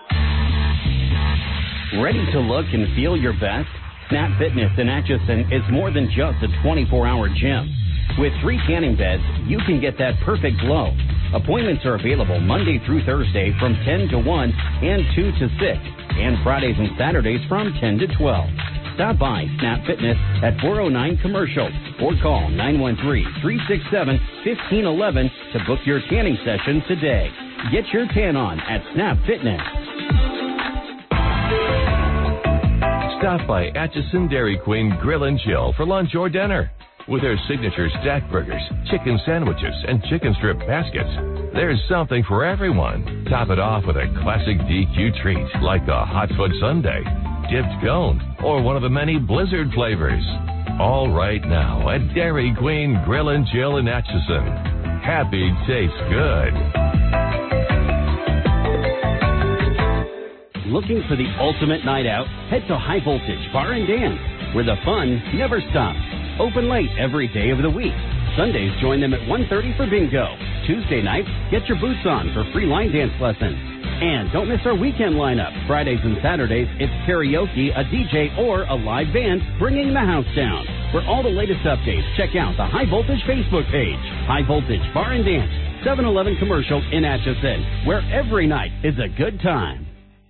Ready to look and feel your best? Snap Fitness in Atchison is more than just a twenty-four hour gym. With three tanning beds, you can get that perfect glow. Appointments are available Monday through Thursday from ten to one and two to six, and Fridays and Saturdays from ten to twelve. Stop by Snap Fitness at four oh nine Commercial or call nine one three, three six seven, one five one one to book your tanning session today. Get your tan on at Snap Fitness. Stop by Atchison Dairy Queen Grill and Chill for lunch or dinner. With their signature stack burgers, chicken sandwiches, and chicken strip baskets, there's something for everyone. Top it off with a classic D Q treat like the Hot Foot Sundae, dipped cone, or one of the many Blizzard flavors. All right now at Dairy Queen Grill and Chill in Atchison. Happy tastes good. Looking for the ultimate night out? Head to High Voltage Bar and Dance, where the fun never stops. Open late every day of the week. Sundays, join them at one thirty for bingo. Tuesday nights, get your boots on for free line dance lessons. And don't miss our weekend lineup. Fridays and Saturdays, it's karaoke, a D J, or a live band bringing the house down. For all the latest updates, check out the High Voltage Facebook page. High Voltage Bar and Dance, seven eleven Commercial in Atchison, where every night is a good time.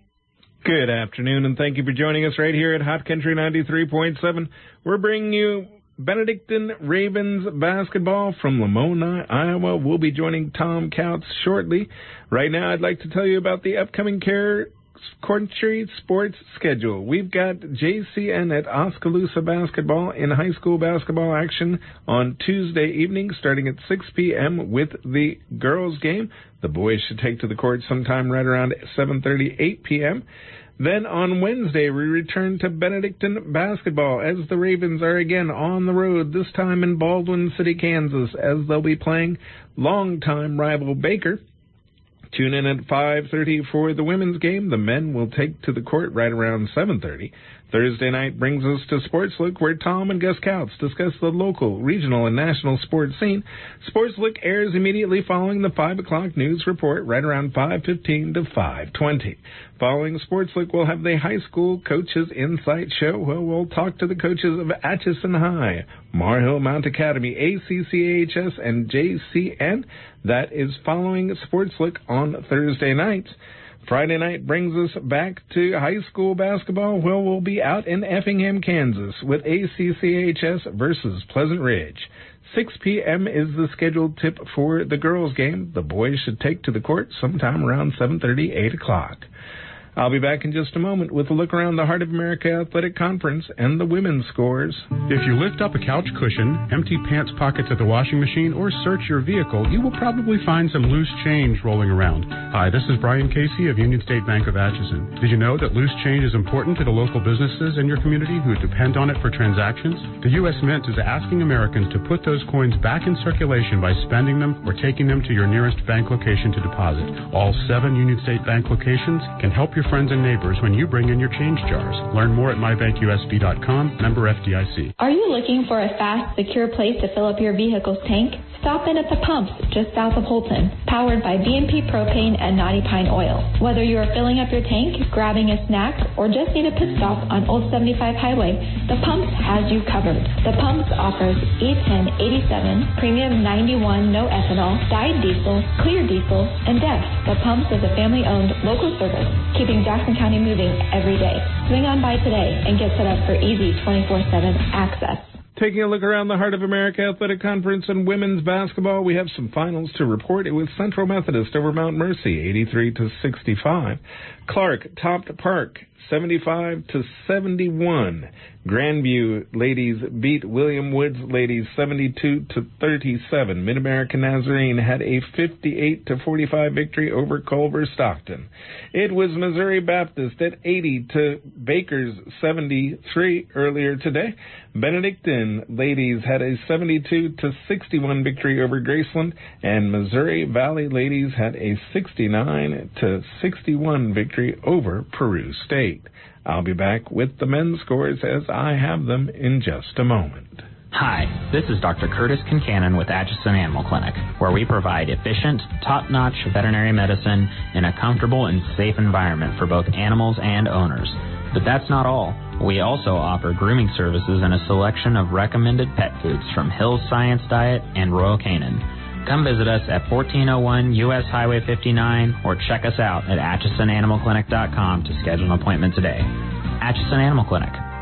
Good afternoon, and thank you for joining us right here at Hot Country ninety-three point seven. We're bringing you Benedictine Ravens basketball from Lamoni, Iowa. We'll be joining Tom Couts shortly. Right now, I'd like to tell you about the upcoming Care Country sports schedule. We've got J C N at Oskaloosa basketball in high school basketball action on Tuesday evening starting at six p.m. with the girls game. The boys should take to the court sometime right around seven thirty, eight p.m. Then on Wednesday, we return to Benedictine basketball as the Ravens are again on the road, this time in Baldwin City, Kansas, as they'll be playing longtime rival Baker. Tune in at five thirty for the women's game. The men will take to the court right around seven thirty. Thursday night brings us to Sports Look, where Tom and Gus Couts discuss the local, regional, and national sports scene. Sports Look airs immediately following the five o'clock news report, right around five fifteen to five twenty. Following Sports Look, we'll have the high school coaches insight show, where we'll talk to the coaches of Atchison High, Marhill Mount Academy, A C C A H S, and J C N. That is following Sports Look on Thursday nights. Friday night brings us back to high school basketball, where we'll be out in Effingham, Kansas, with A C C A H S versus Pleasant Ridge. six p.m. is the scheduled tip for the girls' game. The boys should take to the court sometime around seven thirty, eight o'clock. I'll be back in just a moment with a look around the Heart of America Athletic Conference and the women's scores. If you lift up a couch cushion, empty pants pockets at the washing machine, or search your vehicle, you will probably find some loose change rolling around. Hi, this is Brian Casey of Union State Bank of Atchison. Did you know that loose change is important to the local businesses in your community who depend on it for transactions? The U S Mint is asking Americans to put those coins back in circulation by spending them or taking them to your nearest bank location to deposit. All seven Union State Bank locations can help your friends and neighbors when you bring in your change jars. Learn more at my bank U S B dot com, member F D I C. Are you looking for a fast, secure place to fill up your vehicle's tank? Stop in at the pumps just south of Holton, powered by B and P Propane and Knotty Pine Oil. Whether you are filling up your tank, grabbing a snack, or just need a pit stop on Old seventy-five Highway, the Pumps has you covered. The Pumps offers E ten eighty-seven, Premium ninety-one no ethanol, dyed diesel, clear diesel, and D E F. The Pumps is a family-owned local service, keeping Jackson County moving every day. Swing on by today and get set up for easy twenty-four seven access. Taking a look around the Heart of America Athletic Conference and women's basketball, we have some finals to report. It was Central Methodist over Mount Mercy, eighty-three to sixty-five. Clark topped Park, seventy-five to seventy-one. Grandview ladies beat William Woods ladies seventy-two to thirty-seven. Mid-American Nazarene had a fifty-eight to forty-five victory over Culver Stockton. It was Missouri Baptist at eighty to Baker's seventy-three earlier today. Benedictine ladies had a seventy-two to sixty-one victory over Graceland, and Missouri Valley ladies had a sixty-nine to sixty-one victory over Peru State. I'll be back with the men's scores as I have them in just a moment. Hi, this is Doctor Curtis Kincannon with Atchison Animal Clinic, where we provide efficient, top-notch veterinary medicine in a comfortable and safe environment for both animals and owners. But that's not all. We also offer grooming services and a selection of recommended pet foods from Hill's Science Diet and Royal Canin. Come visit us at fourteen oh one U S Highway fifty-nine or check us out at atchison animal clinic dot com to schedule an appointment today. Atchison Animal Clinic,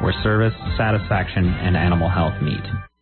where service, satisfaction, and animal health meet.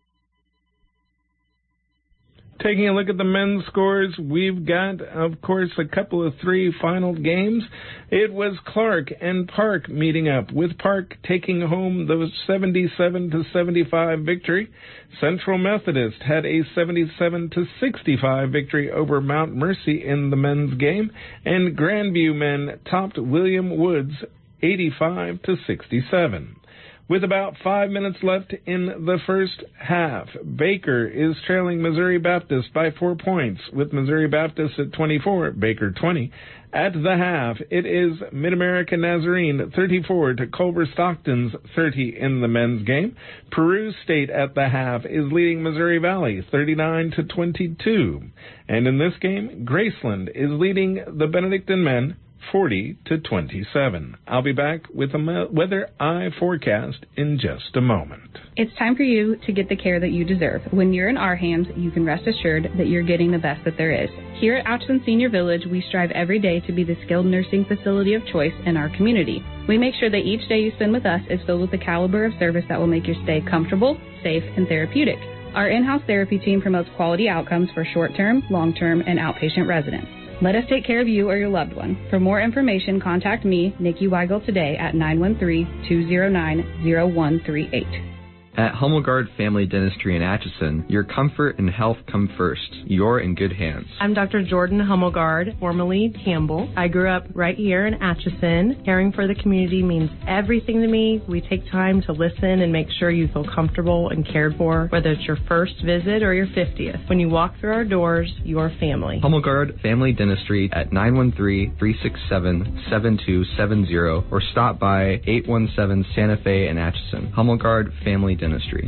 Taking a look at the men's scores, we've got, of course, a couple of three final games. It was Clark and Park meeting up, with Park taking home the seventy-seven to seventy-five victory. Central Methodist had a seventy-seven to sixty-five victory over Mount Mercy in the men's game, and Grandview men topped William Woods eighty-five to sixty-seven. With about five minutes left in the first half, Baker is trailing Missouri Baptist by four points, with Missouri Baptist at twenty-four, Baker twenty. At the half, it is Mid-America Nazarene thirty-four to Culver Stockton's thirty in the men's game. Peru State at the half is leading Missouri Valley thirty-nine to twenty-two. And in this game, Graceland is leading the Benedictine men forty to twenty-seven. I'll be back with a weather eye forecast in just a moment. It's time for you to get the care that you deserve. When you're in our hands, you can rest assured that you're getting the best that there is. Here at Atchison Senior Village, we strive every day to be the skilled nursing facility of choice in our community. We make sure that each day you spend with us is filled with the caliber of service that will make your stay comfortable, safe, and therapeutic. Our in-house therapy team promotes quality outcomes for short-term, long-term, and outpatient residents. Let us take care of you or your loved one. For more information, contact me, Nikki Weigel, today at nine one three, two zero nine, zero one three eight. At Hummelgard Family Dentistry in Atchison, your comfort and health come first. You're in good hands. I'm Doctor Jordan Hummelgard, formerly Campbell. I grew up right here in Atchison. Caring for the community means everything to me. We take time to listen and make sure you feel comfortable and cared for, whether it's your first visit or your fiftieth. When you walk through our doors, you're family. Hummelgard Family Dentistry at nine one three, three six seven, seven two seven zero or stop by eight one seven Santa Fe in Atchison. Hummelgard Family Dentistry. Dentistry.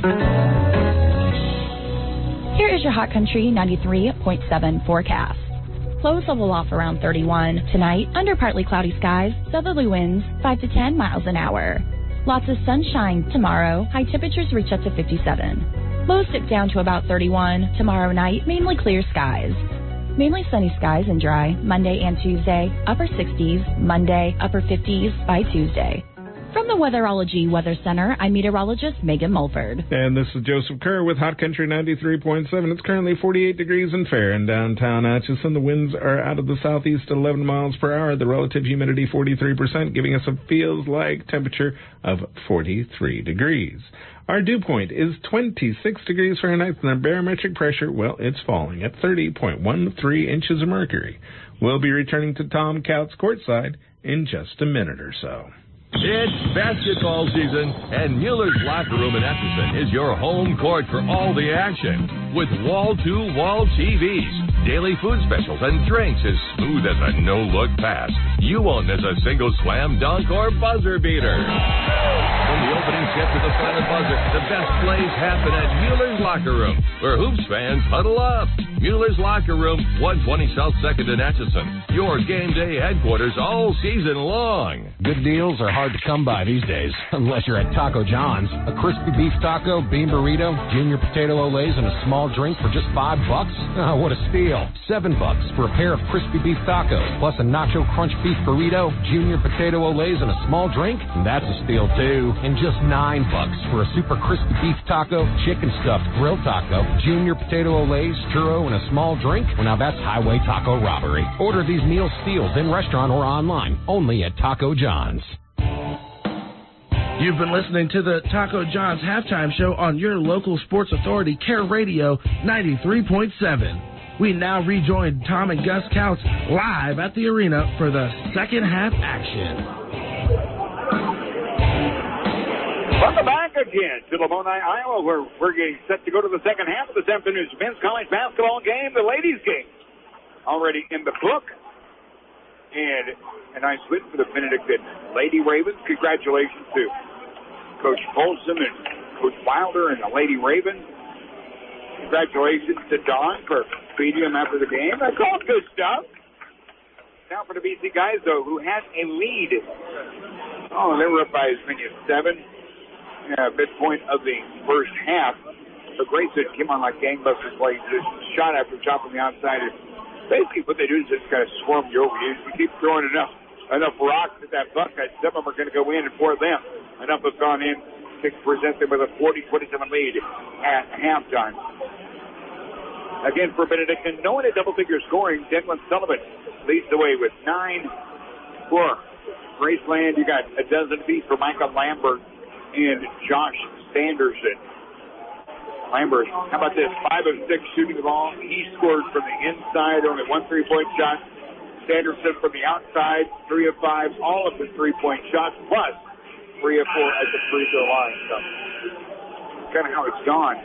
Here is your Hot Country ninety-three point seven forecast. Lows level off around thirty-one. Tonight, under partly cloudy skies, southerly winds five to ten miles an hour. Lots of sunshine tomorrow. High temperatures reach up to fifty-seven. Lows dip down to about thirty-one. Tomorrow night, mainly clear skies. Mainly sunny skies and dry. Monday and Tuesday, upper sixties. Monday, upper fifties by Tuesday. From the Weatherology Weather Center, I'm meteorologist Megan Mulford. And this is Joseph Kerr with Hot Country ninety-three point seven. It's currently forty-eight degrees and fair in downtown Atchison. The winds are out of the southeast at eleven miles per hour. The relative humidity forty-three percent, giving us a feels-like temperature of forty-three degrees. Our dew point is twenty-six degrees Fahrenheit, and our barometric pressure, well, it's falling at thirty point one three inches of mercury. We'll be returning to Tom Couts courtside in just a minute or so. It's basketball season, and Mueller's Locker Room in Atchison is your home court for all the action. With wall-to-wall T Vs, daily food specials, and drinks as smooth as a no-look pass, you won't miss a single slam dunk or buzzer beater. From the opening tip to the final buzzer, the best plays happen at Mueller's Locker Room, where hoops fans huddle up. Mueller's Locker Room, one twenty South second in Atchison. Your game day headquarters all season long. Good deals are hard to come by these days, unless you're at Taco John's. A crispy beef taco, bean burrito, junior potato olays, and a small drink for just five bucks? Oh, what a steal. Seven bucks for a pair of crispy beef tacos, plus a nacho crunch beef burrito, junior potato olays, and a small drink? And that's a steal, too. And just nine bucks for a super crispy beef taco, chicken stuffed grilled taco, junior potato olays, churro, and a small drink? Well, now that's highway taco robbery. Order these meal steals in restaurant or online, only at Taco John's. You've been listening to the Taco John's halftime show on your local sports authority, Care Radio ninety-three point seven. We now rejoin Tom and Gus Couts live at the arena for the second half action. Welcome back again to Lamoni, Iowa, where we're getting set to go to the second half of this afternoon's men's college basketball game, the ladies' game. Already in the book. And a nice win for the Benedictine Lady Ravens. Congratulations to Coach Folsom and Coach Wilder and the Lady Ravens. Congratulations to Don for beating them after the game. That's all good stuff. Now for the B C guys, though, who had a lead. Oh, they were up by as many as seven at midpoint of the first half. But Grayson came on like gangbusters, like just shot after top on the outside. And basically what they do is just kind of swarm you over. You, you keep throwing enough enough rocks at that bucket, some of them are going to go in and for them. Enough have gone in to present them with a forty twenty-seven lead at halftime. Again, for Benedictine, no one at double-figure scoring. Declan Sullivan leads the way with nine. For Graceland, you got a dozen apiece for Micah Lambert and Josh Sanderson. Lambert, how about this? Five of six shooting the ball. He scored from the inside, only one three-point shot. Sanderson from the outside, three of five, all of the three-point shots, plus three of four at the free throw line. So, kind of how it's gone.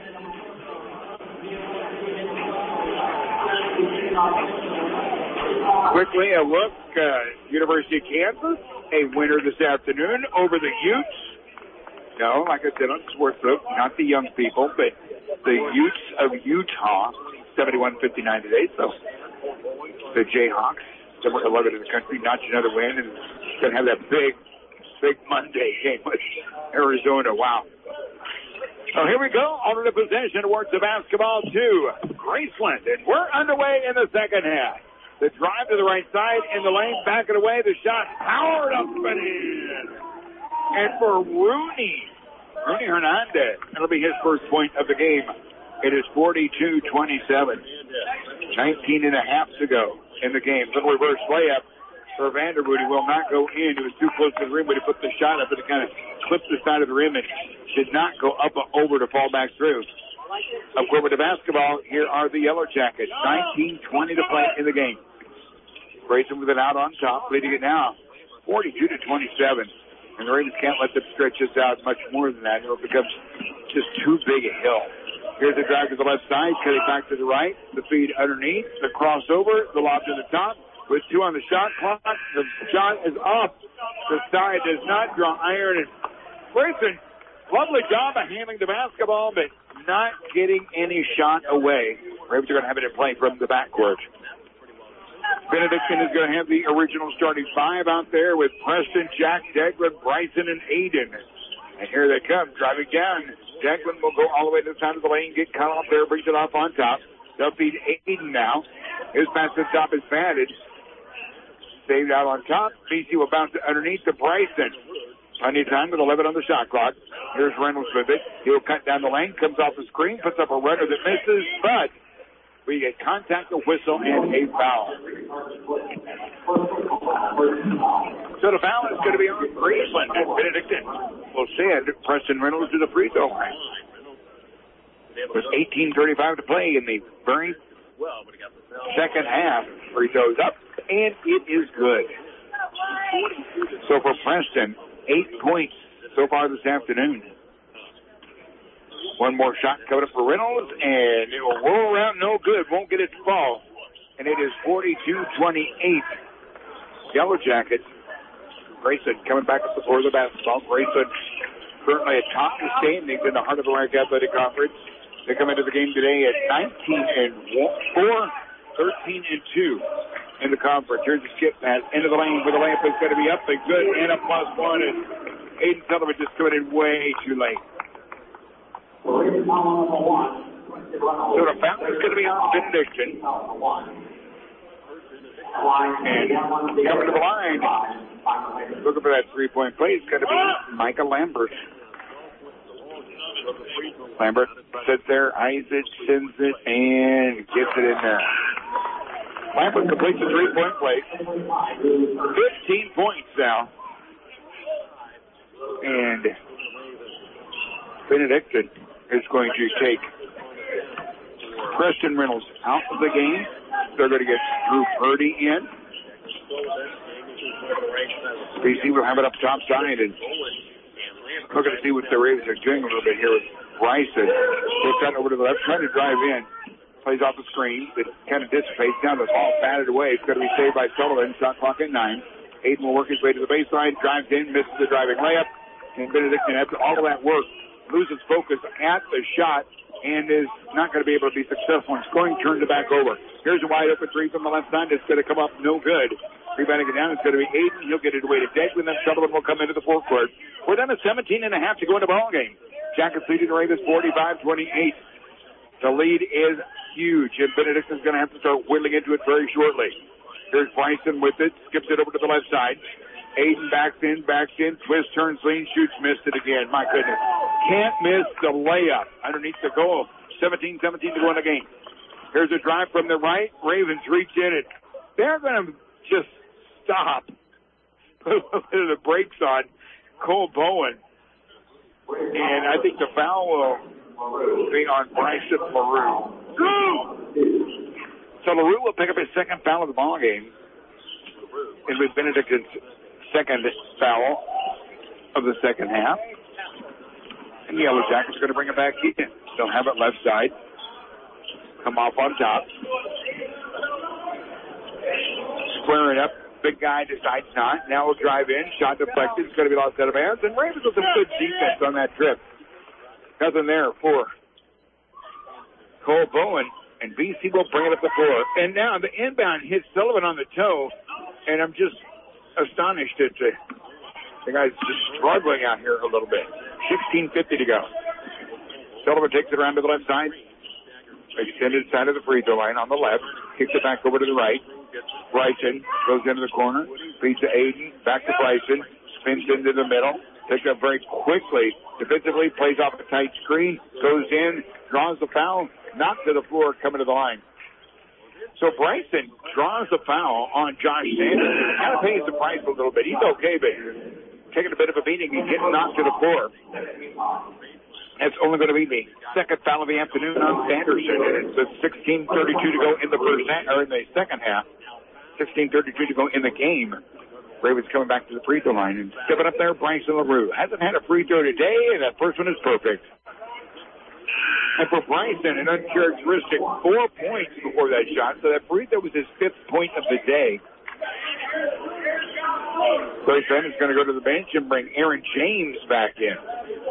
Quickly, a look. Uh, University of Kansas, a winner this afternoon over the Utes. No, like I said on Sportsbook, not the young people, but the Utes of Utah, seventy-one fifty-nine today. So the Jayhawks, number eleven in the country, notch another win, and going to have that big, big Monday game with Arizona. Wow. So here we go. On to the possession towards the basketball to Graceland, and we're underway in the second half. The drive to the right side in the lane, back it away. The shot powered up and in. And for Rooney, Rooney Hernandez, that'll be his first point of the game. It is forty-two twenty-seven. nineteen and a half to go in the game. Little reverse layup for Vanderwood. He will not go in. He was too close to the rim, but he put the shot up and it kind of clipped the side of the rim and did not go up or over to fall back through. Up court with the basketball, here are the Yellow Jackets. nineteen twenty to play in the game. Grayson with it out on top, leading it now forty-two to twenty-seven. And the Ravens can't let them stretch this out much more than that. It becomes just too big a hill. Here's the drive to the left side, cutting back to the right. The feed underneath, the crossover, the lob to the top. With two on the shot clock, the shot is up. The side does not draw iron. And Grayson, lovely job of handling the basketball, but not getting any shot away. Ravens are going to have it in play from the backcourt. Benedictine is going to have the original starting five out there with Preston, Jack, Declan, Bryson, and Aiden. And here they come, driving down. Declan will go all the way to the side of the lane, get cut off there, brings it off on top. They'll feed Aiden now. His pass to the top is batted. Saved out on top. B C will bounce it underneath to Bryson. Plenty of time with eleven on the shot clock. Here's Reynolds with it. He'll cut down the lane, comes off the screen, puts up a runner that misses, but we get contact, a whistle, and a foul. So the foul is going to be on Graceland. And Benedictine will send Preston Reynolds to the free throw line. With eighteen thirty-five to play in the very second half. Free throws up, and it is good. So for Preston, eight points so far this afternoon. One more shot coming up for Reynolds, and it will roll around, no good, won't get it to fall. And it is forty-two twenty-eight. Yellow Jackets. Grayson coming back up the floor of the basketball. Grayson currently atop the standings in the Heart of America Athletic Conference. They come into the game today at nineteen and four, thirteen and two in the conference. Here's the skip pass into the lane with the layup is going to be up and good, and a plus one. And Aiden Sullivan just coming in way too late. So the foul is going to be on Benedictine. And coming to the line, looking for that three-point play, it's going to be Micah Lambert. Lambert sits there, eyes it, sends it, and gets it in there. Lambert completes the three-point play. fifteen points now. And Benedictine is going to take Preston Reynolds out of the game. They're going to get Drew Purdy in. B C will have it up top side, and we're going to see what the Ravens are doing a little bit here with Bryson. They'll cut over to the left, trying to drive in. Plays off the screen. It kind of dissipates down. The ball batted away. It's going to be saved by Sullivan. Shot clock at nine. Aiden will work his way to the baseline. Drives in, misses the driving layup. And Benedictine, after all of that work, loses focus at the shot and is not going to be able to be successful in scoring. Turns it back over. Here's a wide open three from the left side. It's going to come up no good. Rebounding it down. It's going to be Aiden. He'll get it away to Declan. Then Sullivan will come into the forecourt. We're down to seventeen and a half to go in the ball game. Jackets leading the Ravens forty-five twenty-eight. The lead is huge, and Benedictine's going to have to start whittling into it very shortly. Here's Bryson with it. Skips it over to the left side. Aiden backs in, backs in, twist, turns, lean, shoots, missed it again. My goodness. Can't miss the layup underneath the goal. seventeen seventeen to go in the game. Here's a drive from the right. Ravens reach in it. They're going to just stop. Put a little bit of the brakes on Cole Bowen. And I think the foul will be on Bryson LaRue. So LaRue will pick up his second foul of the ball game. It was Benedict's second foul of the second half. And the Yellow Jackets are going to bring it back in. They'll have it left side. Come off on top. Squaring up. Big guy decides not. Now we'll drive in. Shot deflected. It's going to be lost out of bounds. And Ravens with some good defense on that trip. Nothing there for Cole Bowen. And B C will bring it up the floor. And now the inbound hits Sullivan on the toe. And I'm just astonished at the, the guy's just struggling out here a little bit. sixteen fifty to go. Sullivan takes it around to the left side. Extended side of the free throw line on the left. Kicks it back over to the right. Bryson goes into the corner. Feeds to Aiden. Back to Bryson. Spins into the middle. Takes up very quickly. Defensively plays off a tight screen. Goes in. Draws the foul. Knocked to the floor. Coming to the line. So Bryson draws the foul on Josh Sanders. Kind of pays the price a little bit. He's okay, but taking a bit of a beating and getting knocked to the floor. That's only going to be the second foul of the afternoon on Sanderson. It's sixteen thirty-two to go in the first half, or in the second half. sixteen thirty-two to go in the game. Ravens coming back to the free throw line and stepping up there. Bryson LaRue hasn't had a free throw today, and that first one is perfect. And for Bryson, an uncharacteristic four points before that shot, so that free throw was his fifth point of the day. Bryson is going to go to the bench and bring Aaron James back in.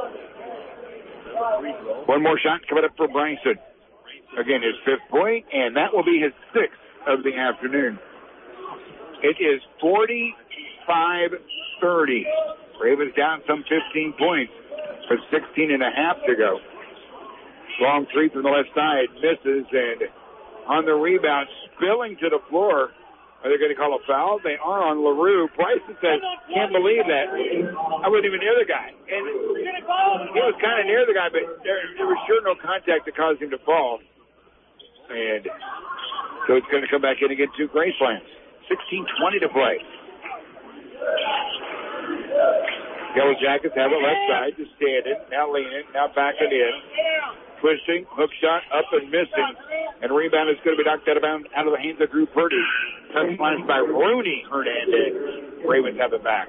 One more shot coming up for Bryson. Again, his fifth point, and that will be his sixth of the afternoon. It is forty-five thirty. Ravens down some fifteen points with sixteen and a half to go. Long three from the left side, misses, and on the rebound, spilling to the floor. Are they going to call a foul? They are on LaRue. Bryson says, can't believe that. I wasn't even near the guy. And he was kind of near the guy, but there, there was sure no contact that caused him to fall. And so it's going to come back in again to Graceland. sixteen twenty to play. Yellow Jackets have it left side, just standing, now leaning, now backing in. Twisting, hook shot, up and missing. And rebound is going to be knocked out of bounds out of the hands of Drew Purdy. Touch flashed by Rooney Hernandez. Ravens have it back.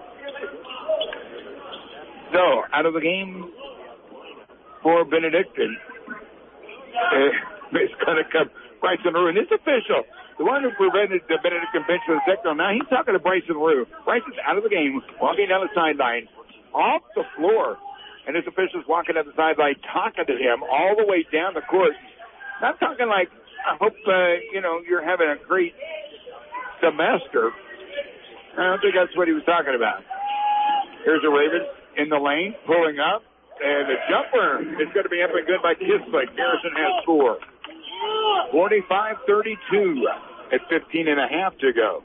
So, out of the game for Benedictine. Uh, it's going to come Bryson LaRue. And this official, the one who prevented the Benedictine bench for the second, now he's talking to Bryson LaRue. Bryson's out of the game, walking down the sideline, off the floor. And this official's walking down the sideline talking to him all the way down the court. Not talking like, I hope, uh, you know, you're having a great semester. I don't think that's what he was talking about. Here's a Ravens in the lane, pulling up. And the jumper is going to be up and good by Kislick. Garrison has four. forty-five thirty-two at fifteen and a half to go.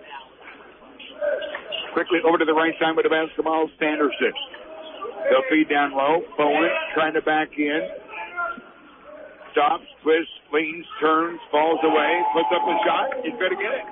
Quickly over to the right side with the basketball, Sanderson. They'll feed down low. Bowen trying to back in. Stops, twists, leans, turns, falls away, puts up a shot. He's going to get it.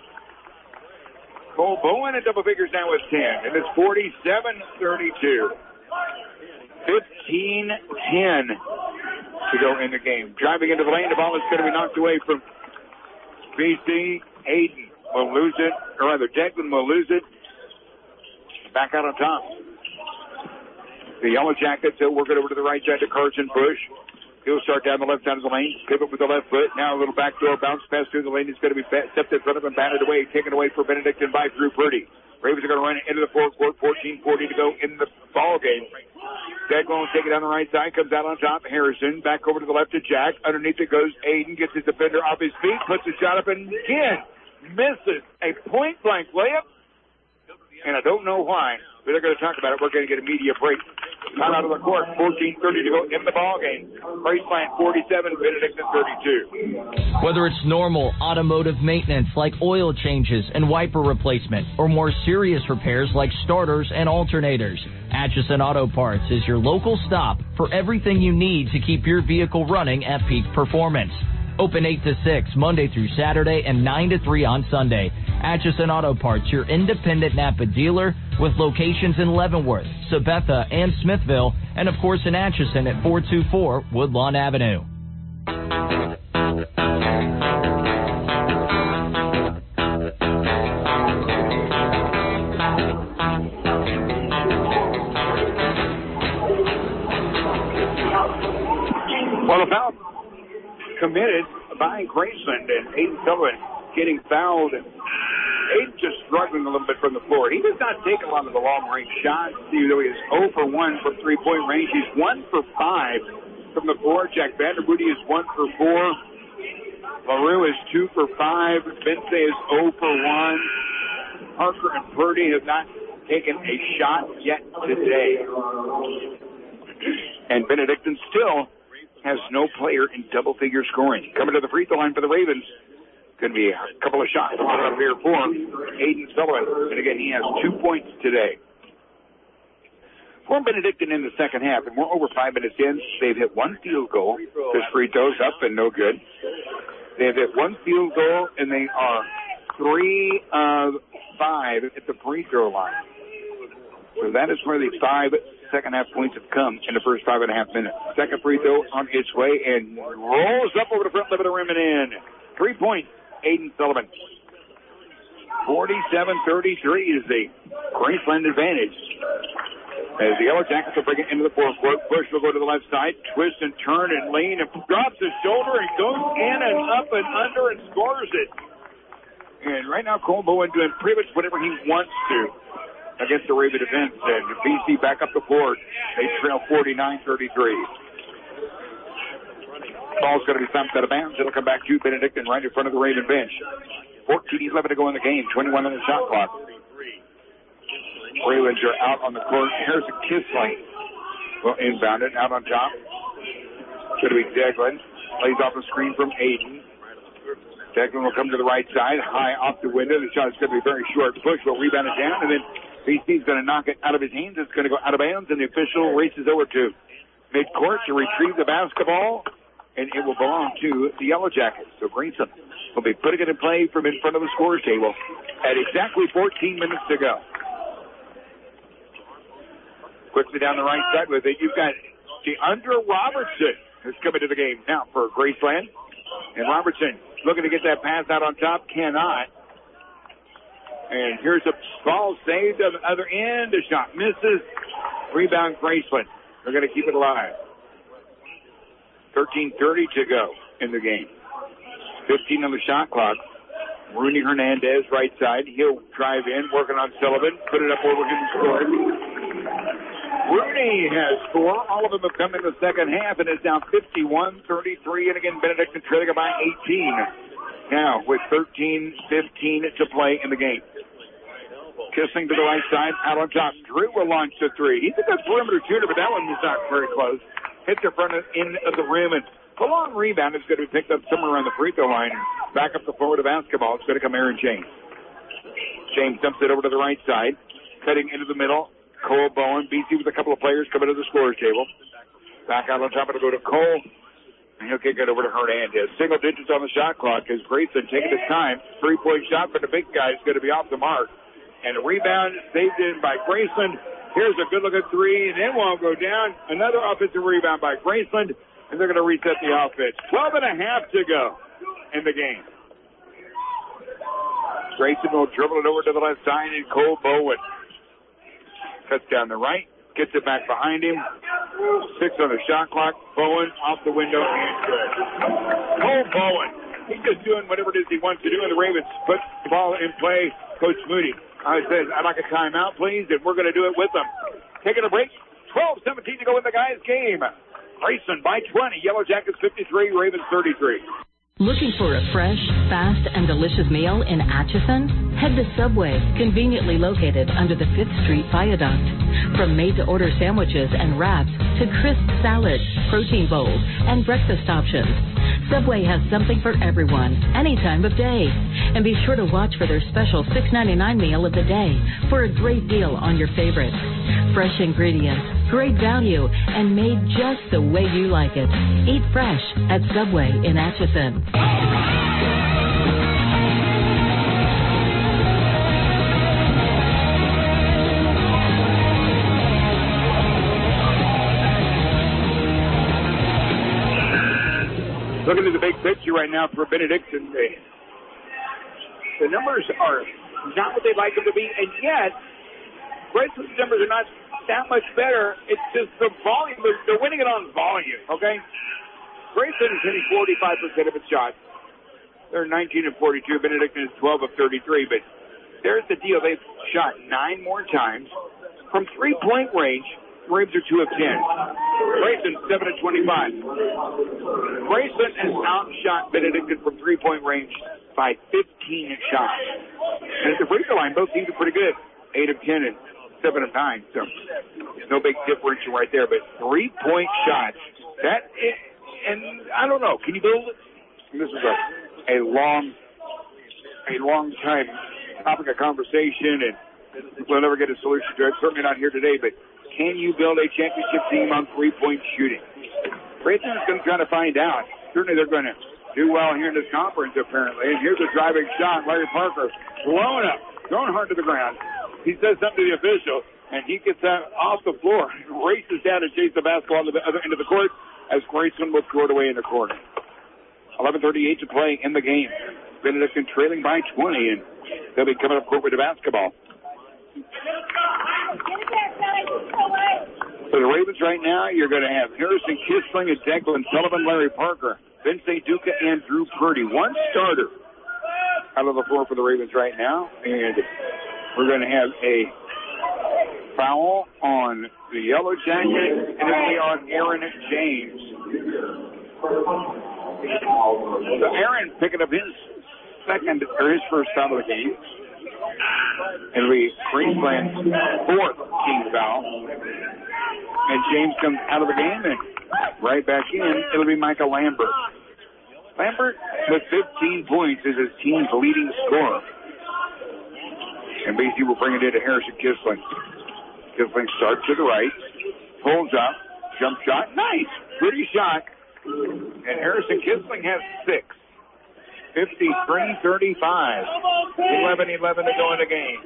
Cole Bowen at double figures now with ten. And it's forty-seven thirty-two. fifteen ten to go in the game. Driving into the lane, the ball is going to be knocked away from B C. Aiden will lose it, or rather Declan will lose it. Back out on top. The Yellow Jackets will work it over to the right side to Carson Bush. He'll start down the left side of the lane, pivot with the left foot. Now a little backdoor bounce pass through the lane. It's going to be stepped in front of him, batted away, taken away for Benedictine by Drew Purdy. Ravens are going to run into the fourth court, fourteen forty to go in the ball game. Declan will take it down the right side, comes out on top. Harrison back over to the left to Jack. Underneath it goes Aiden, gets his defender off his feet, puts the shot up, and again misses a point-blank layup. And I don't know why, but they're going to talk about it. We're going to get a media break Not out of the court. fourteen thirty to go in the ball game. Graceland forty-seven, Benedictine thirty-two. Whether it's normal automotive maintenance like oil changes and wiper replacement, or more serious repairs like starters and alternators, Atchison Auto Parts is your local stop for everything you need to keep your vehicle running at peak performance. Open eight to six Monday through Saturday and nine to three on Sunday. Atchison Auto Parts, your independent Napa dealer with locations in Leavenworth, Sabetha, and Smithville, and of course in Atchison at four two four Woodlawn Avenue. Well, the foul committed by Graceland, and Aiden Sullivan getting fouled. Aiden just struggling a little bit from the floor. He does not take a lot of the long-range shots, even though he is zero for one from three-point range. He's one for five from the floor. Jack Vanderboody is one for four. LaRue is two for five. Bence is zero for one. Parker and Purdy have not taken a shot yet today. And Benedictine still has no player in double-figure scoring. Coming to the free throw line for the Ravens. Going to be a couple of shots up here for Aiden Sullivan. And again, he has two points today. For Benedictine in the second half, and we're over five minutes in, they've hit one field goal. This free throw's up and no good. They've hit one field goal, and they are three of five at the free throw line. So that is where the five second half points have come in the first five and a half minutes. Second free throw on its way and rolls up over the front lip of the rim and in. Three points, Aiden Sullivan. forty-seven thirty-three is the Graceland advantage. As the Yellow Jackets will bring it into the forecourt. Bush will go to the left side, twist and turn and lean and drops his shoulder and goes in and up and under and scores it. And right now Cole Bowen doing pretty much whatever he wants to against the Raven defense. And B C back up the court. They trail forty-nine thirty-three. Ball's going to be thumped out of bounds. It'll come back to Benedictine right in front of the Raven bench. fourteen eleven to go in the game. twenty-one on the shot clock. Ravens are out on the court. Here's a Kissling. Well, inbound it. Out on top. Going to be Deglin. Plays off the screen from Aiden. Deglin will come to the right side. High off the window. The shot is going to be very short. Push will rebound it down. And then B C's going to knock it out of his hands. It's going to go out of bounds. And the official races over to midcourt to retrieve the basketball. And it will belong to the Yellow Jackets. So Greenson will be putting it in play from in front of the scorer's table at exactly fourteen minutes to go. Quickly down the right side with it, you've got DeAndre Robertson who's coming to the game now for Graceland. And Robertson looking to get that pass out on top, cannot. And here's a ball saved on the other end. The shot misses. Rebound Graceland. They're going to keep it alive. thirteen thirty to go in the game. fifteen on the shot clock. Rooney Hernandez, right side. He'll drive in, working on Sullivan. Put it up over him and score. Rooney has four. All of them have come in the second half, and it's now fifty-one thirty-three. And again, Benedictine trailing by eighteen. Now with thirteen fifteen to play in the game. Kissing to the right side, out on top. Drew will launch the three. He's a good perimeter shooter, but that one was not very close. Hit the front end of the rim, and the long rebound is going to be picked up somewhere around the free throw line. Back up the floor to basketball. It's going to come Aaron James. James dumps it over to the right side, cutting into the middle. Cole Bowen, B C with a couple of players coming to the scorer's table. Back out on top, it'll go to Cole, and he'll kick it over to Hernandez. Single digits on the shot clock as Grayson taking his time. Three-point shot for the big guy is going to be off the mark. And the rebound saved in by Graceland. Here's a good-looking three, and then won't go down. Another offensive rebound by Graceland, and they're going to reset the offense. twelve and a half to go in the game. Grayson will dribble it over to the left side, and Cole Bowen cuts down the right, gets it back behind him. Six on the shot clock. Bowen off the window and good. Cole Bowen, he's just doing whatever it is he wants to do, and the Ravens put the ball in play. Coach Moody I says, I'd like a timeout, please, and we're going to do it with them. Taking a break. twelve seventeen to go in the guys' game. Grayson by twenty. Yellow Jackets fifty-three, Ravens thirty-three. Looking for a fresh, fast, and delicious meal in Atchison? Head to Subway, conveniently located under the fifth Street Viaduct. From made-to-order sandwiches and wraps to crisp salads, protein bowls, and breakfast options, Subway has something for everyone, any time of day. And be sure to watch for their special six ninety-nine meal of the day for a great deal on your favorites. Fresh ingredients, great value, and made just the way you like it. Eat fresh at Subway in Atchison. Looking at the big picture right now for Benedictine, the numbers are not what they'd like them to be, and yet Graceland's numbers are not that much better. It's just the volume. They're winning it on volume, okay? Graceland is hitting forty-five percent of its shots. They're nineteen of forty-two. Benedictine is twelve of thirty-three, but there's the deal. They've shot nine more times from three-point range. Braves are two of ten. Graceland, seven of twenty-five. Graceland has outshot Benedictine from three-point range by fifteen shots. And at the free throw line, both teams are pretty good. eight of ten and seven of nine. So no big differential right there. But three-point shots, that is, and I don't know, can you build it? And this is a, a long, a long time topic of conversation, and we'll never get a solution to it. Certainly not here today, but can you build a championship team on three-point shooting? Graceland is going to try to find out. Certainly they're going to do well here in this conference, apparently. And here's a driving shot. Larry Parker blowing up, going hard to the ground. He says something to the official, and he gets that off the floor, races down to chase the basketball to the other end of the court as Graceland was scored away in the corner. eleven thirty-eight to play in the game. Benedictine trailing by twenty, and they'll be coming up court with the basketball. For the Ravens right now, you're going to have Harrison Kissling and Declan Sullivan, Larry Parker, Vince Duca, and Drew Purdy. One starter out of the floor for the Ravens right now. And we're going to have a foul on the Yellow Jackets, and it'll be on Aaron James. So Aaron picking up his second, or his first foul of the game. It'll be Graceland's fourth team foul. And James comes out of the game and right back in. It'll be Michael Lambert. Lambert with fifteen points is his team's leading scorer. And B C will bring it into Harrison Kissling. Kissling starts to the right, pulls up, jump shot, nice, pretty shot. And Harrison Kissling has six. fifty-three thirty-five. eleven eleven to go in the game.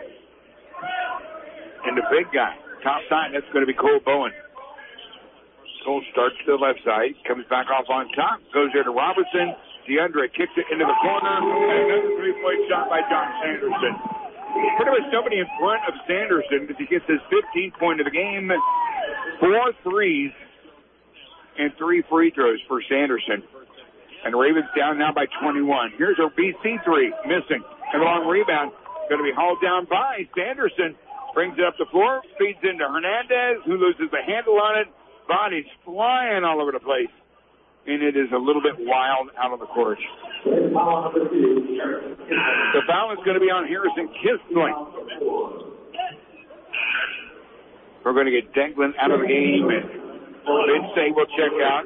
And the big guy, top side, that's going to be Cole Bowen. Cole starts to the left side, comes back off on top, goes there to Robertson. DeAndre kicks it into the corner. And another three-point shot by John Sanderson. Pretty much nobody in front of Sanderson because he gets his fifteenth point of the game. Four threes and three free throws for Sanderson. And the Ravens down now by twenty-one. Here's a B C three, missing. And a long rebound. Going to be hauled down by Sanderson. Brings it up the floor, feeds into Hernandez, who loses the handle on it. Body's flying all over the place. And it is a little bit wild out on the court. The foul is going to be on Harrison Kissling. We're going to get Declan out of the game. And Vince will check out.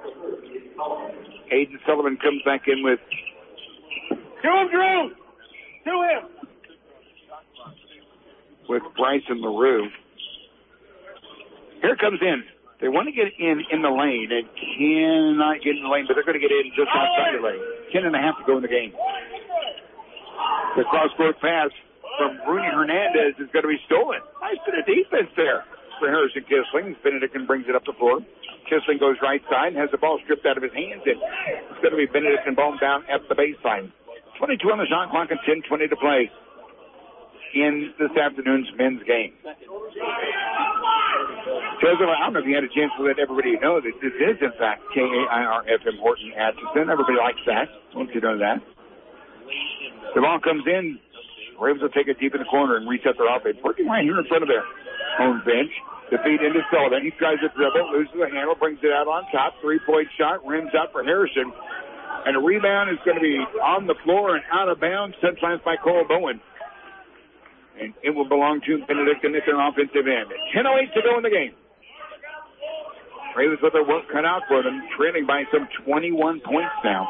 Aiden Sullivan comes back in with To him, Drew! To him! With Bryson LaRue. Here it comes in. They want to get in in the lane and cannot get in the lane, but they're going to get in just outside the lane. Ten and a half to go in the game. The cross-court pass from Rooney Hernandez is going to be stolen. Nice bit of defense there for Harrison Kissling. Benedictine brings it up the floor. Kissling goes right side and has the ball stripped out of his hands, and it's going to be Benedictine ball down at the baseline. twenty-two on the shot clock and ten twenty to play in this afternoon's men's game. Joseph, I don't know if you had a chance to let everybody know that this is, in fact, K A I R F M Horton Atchison. Everybody likes that. I want you to know that. The ball comes in. Ravens will take it deep in the corner and reset their offense. Working right here in front of their own bench. The feed into Sullivan. He tries to dribble, loses the handle, brings it out on top. Three-point shot, rims out for Harrison. And a rebound is going to be on the floor and out of bounds, sent last by Cole Bowen. And it will belong to Benedictine at their offensive end. ten oh eight to go in the game. Ravens with their work cut out for them, trailing by some twenty-one points now.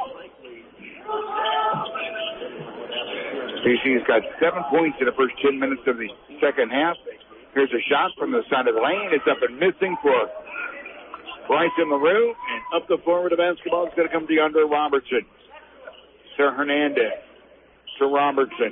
B C's got seven points in the first ten minutes of the second half. Here's a shot from the side of the lane. It's up and missing for Bryson LaRue. And up the floor with the basketball is going to come DeAndre Robertson. To Hernandez. To Robertson.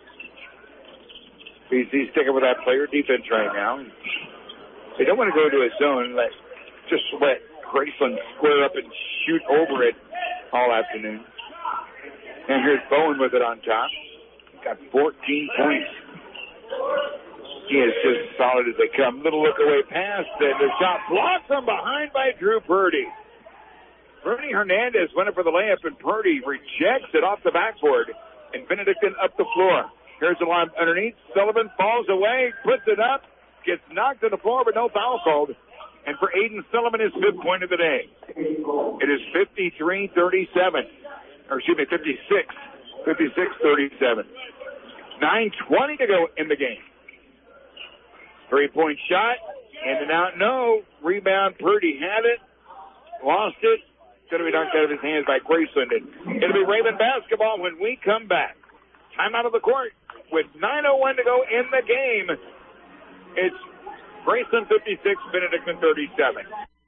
B C sticking with that player defense right now. They don't want to go to a zone and let, just let Graceland square up and shoot over it all afternoon. And here's Bowen with it on top. Got fourteen points. He is just solid as they come. Little look away pass, and the shot blocked from behind by Drew Purdy. Bernie Hernandez went up for the layup, and Purdy rejects it off the backboard. And Benedictine up the floor. Here's the line underneath. Sullivan falls away, puts it up, gets knocked to the floor, but no foul called. And for Aiden Sullivan, his fifth point of the day. It is fifty-three thirty-seven. Or excuse me, fifty-six. fifty-six thirty-seven. nine twenty to go in the game. Three-point shot. In and out, no. Rebound, Purdy had it. Lost it. It's going to be knocked out of his hands by Graceland. It'll be Raven basketball when we come back. Time out of the court with nine oh one to go in the game. It's Graceland fifty-six, Benedictine thirty-seven.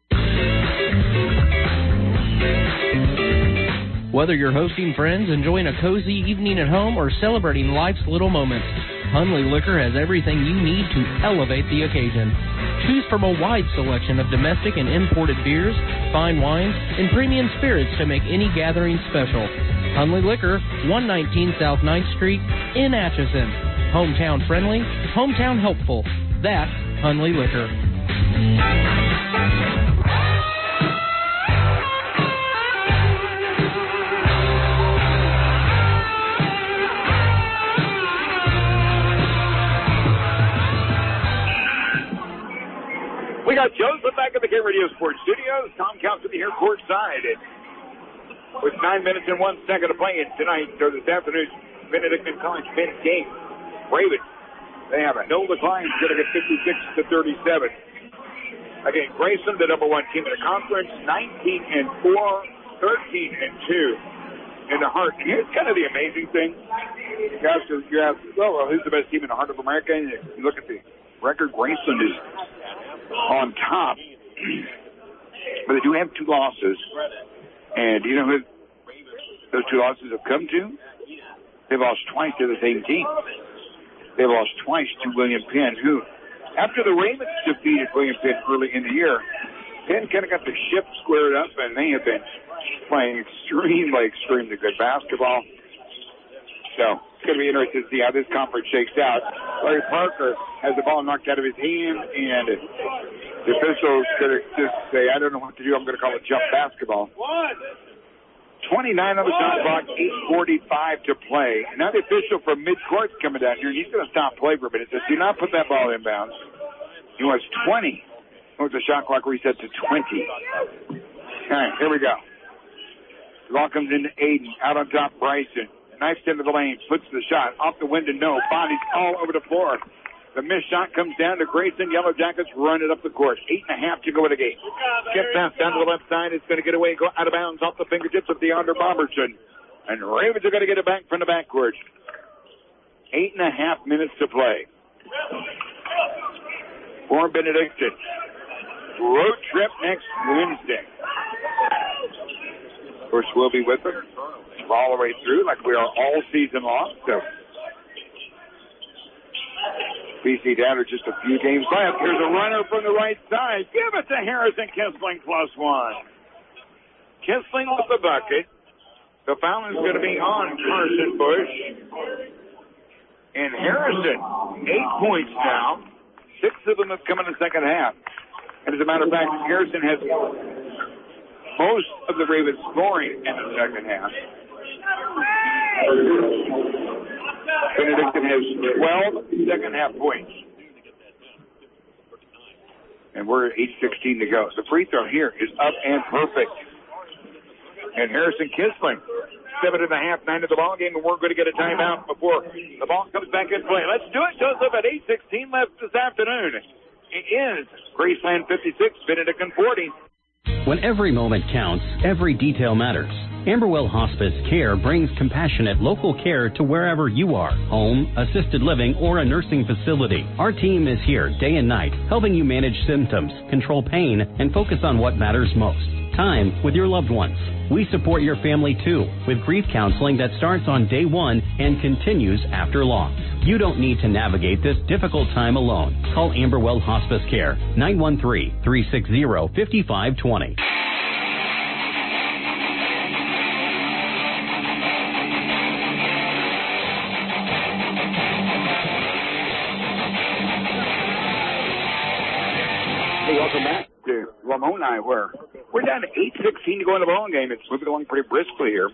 Whether you're hosting friends, enjoying a cozy evening at home, or celebrating life's little moments, Hunley Liquor has everything you need to elevate the occasion. Choose from a wide selection of domestic and imported beers, fine wines, and premium spirits to make any gathering special. Hunley Liquor, one nineteen South ninth Street in Atchison. Hometown friendly, hometown helpful. That's Hunley Liquor. We got Joseph back at the K Radio Sports Studios. Tom Cassidy here courtside. With nine minutes and one second to play in tonight, or this afternoon's Benedictine College men's game. Ravens, they have a no decline, going to get fifty-six to thirty-seven. Again, Grayson, the number one team in the conference, nineteen and four, thirteen and two in the heart. And here's kind of the amazing thing. You guys, you have, well, who's the best team in the heart of America? And you look at the record, Grayson is on top, but they do have two losses. And do you know who those two losses have come to? They've lost twice to the same team. They've lost twice to William Penn, who, after the Ravens defeated William Penn early in the year, Penn kind of got the ship squared up, and they have been playing extremely, extremely good basketball. So it's going to be interesting to see how this conference shakes out. Larry Parker has the ball knocked out of his hand, and the officials going to just say, I don't know what to do. I'm going to call it jump basketball. twenty-nine on the shot clock, eight forty-five to play. Now the official from midcourt coming down here. He's going to stop play for a minute. Says, do not put that ball in bounds. He wants twenty. He wants the shot clock reset to twenty. All right, here we go. The ball comes into Aiden. Out on top, Bryson. Knifes into the lane, puts the shot off the window, no. Bodies all over the floor. The missed shot comes down to Grayson. Yellow Jackets run it up the court. Eight and a half to go in the game. Skip pass down to the left side. It's going to get away, go out of bounds off the fingertips of DeAndre Robertson. And Ravens are going to get it back from the backcourt. Eight and a half minutes to play. For Benedictine. Road trip next Wednesday. Of course, we'll be with them all the way through, like we are all season long. So, B C down to just a few games left. Here's a runner from the right side. Give it to Harrison Kissling plus one. Kissling with the bucket. The foul is going to be on Carson Bush. And Harrison, eight points now. Six of them have come in the second half. And as a matter of fact, Harrison has most of the Ravens scoring in the second half. Benedictine has twelve second half points. And we're at eight sixteen to go. The free throw here is up and perfect. and Harrison Kisling. Seven and a half, nine to the ball game, and we're going to get a timeout before the ball comes back in play. Let's do it, Joseph, at eight sixteen left this afternoon. It is Graceland fifty-six, Benedictine forty. When every moment counts, every detail matters. Amberwell Hospice Care brings compassionate local care to wherever you are, home, assisted living, or a nursing facility. Our team is here day and night, helping you manage symptoms, control pain, and focus on what matters most. Time with your loved ones. We support your family too, with grief counseling that starts on day one and continues after loss. You don't need to navigate this difficult time alone. Call Amberwell Hospice Care, nine one three, three six zero, five five two zero. Hey, welcome back to Lamoni, where we're down to eight sixteen to go in the ball game. It's moving along pretty briskly here.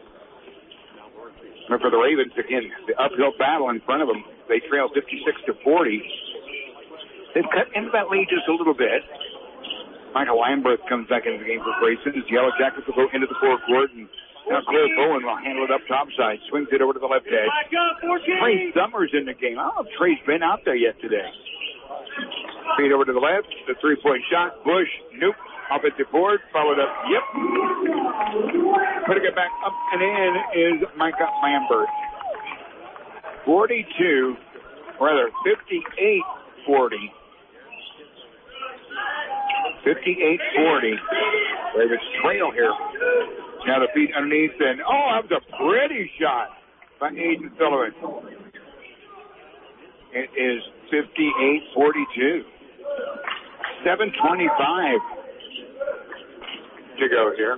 And for the Ravens, again, the uphill battle in front of them. They trail fifty-six to forty. They've cut into that lead just a little bit. Michael Lambert comes back into the game for Grayson. His Yellow Jackets will go into the forecourt, and now Cole Bowen will handle it up topside. Swings it over to the left edge. Trey Summers in the game. I don't know if Trey's been out there yet today. Feed over to the left. The three-point shot. Bush. Nope. Offensive board. Followed up. Yep. Putting it back up and in is Micah Lambert. forty-two, rather fifty-eight forty. fifty-eight forty. Ravens trail here. Now the feet underneath, and oh, that was a pretty shot by Aiden Sullivan. It is fifty-eight forty-two. seven twenty-five to go here.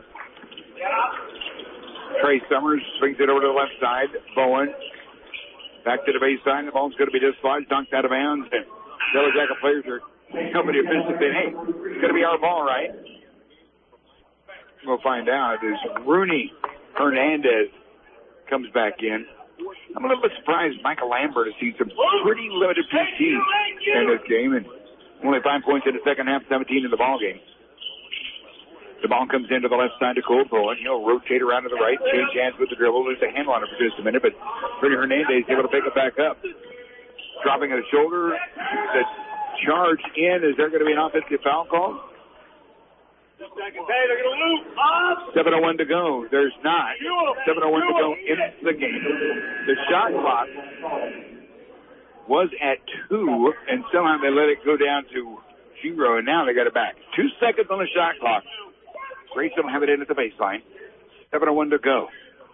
Trey Summers swings it over to the left side. Bowen back to the baseline. The ball's going to be dislodged, dunked out of bounds. And Yellow Jacket players are helping the officials say, hey, it's going to be our ball, right? We'll find out as Rooney Hernandez comes back in. I'm a little bit surprised Michael Lambert has seen some pretty limited P T in this game, and only five points in the second half, seventeen in the ball game. The ball comes into the left side to Cole Bowen. He'll rotate around to the right, change hands with the dribble. There's a handle on it for just a minute, but Rooney Hernandez is able to pick it back up. Dropping at the shoulder, the charge in. Is there going to be an offensive foul call? seven oh one to go. There's not. seven oh one to go in the game. The shot clock was at two, and somehow they let it go down to zero, and now they got it back. Two seconds on the shot clock. Grayson will have it in at the baseline. seven oh one to go.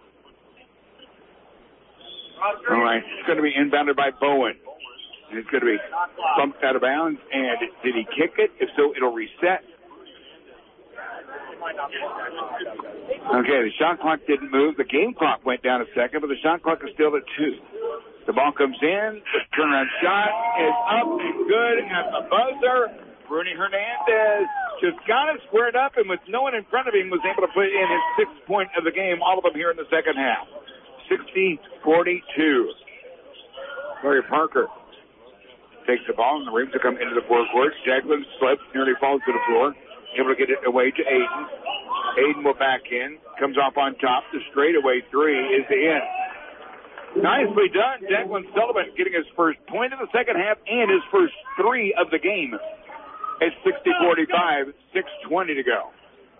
All right. It's going to be inbounded by Bowen. And it's going to be bumped out of bounds. And did he kick it? If so, it'll reset. Okay, the shot clock didn't move. The game clock went down a second, but the shot clock is still at two. The ball comes in. The turnaround shot is up and good at the buzzer. Rooney Hernandez just got it squared up, and with no one in front of him, was able to put in his sixth point of the game, all of them here in the second half. sixty forty-two. Larry Parker takes the ball, and the Ravens will come into the forecourt. Jaglin slips, nearly falls to the floor. Able to get it away to Aiden. Aiden will back in. Comes off on top. The straightaway three is in. Nicely done. Declan Sullivan getting his first point in the second half and his first three of the game. It's sixty forty-five, six twenty to go.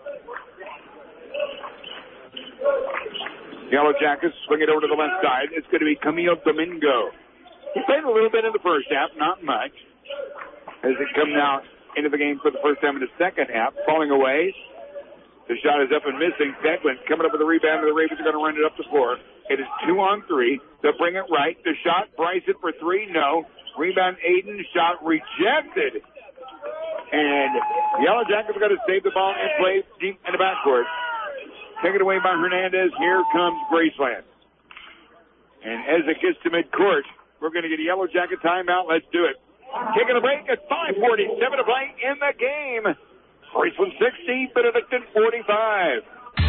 Yellow Jackets swing it over to the left side. It's going to be Camille Domingo. He played a little bit in the first half, not much. As it comes out into the game for the first time in the second half, falling away. The shot is up and missing. Declan coming up with a rebound, and the Ravens are going to run it up the floor. It is two on three. They'll bring it right. The shot, Bryson for three, no. Rebound, Aiden, shot rejected. And Yellow Jackets are going to save the ball and play deep in the backcourt. Taken away by Hernandez. Here comes Graceland. And as it gets to midcourt, we're going to get a Yellow Jacket timeout. Let's do it. Taking a break at five forty-seven to play in the game. Graceland sixty, Benedictine forty-five.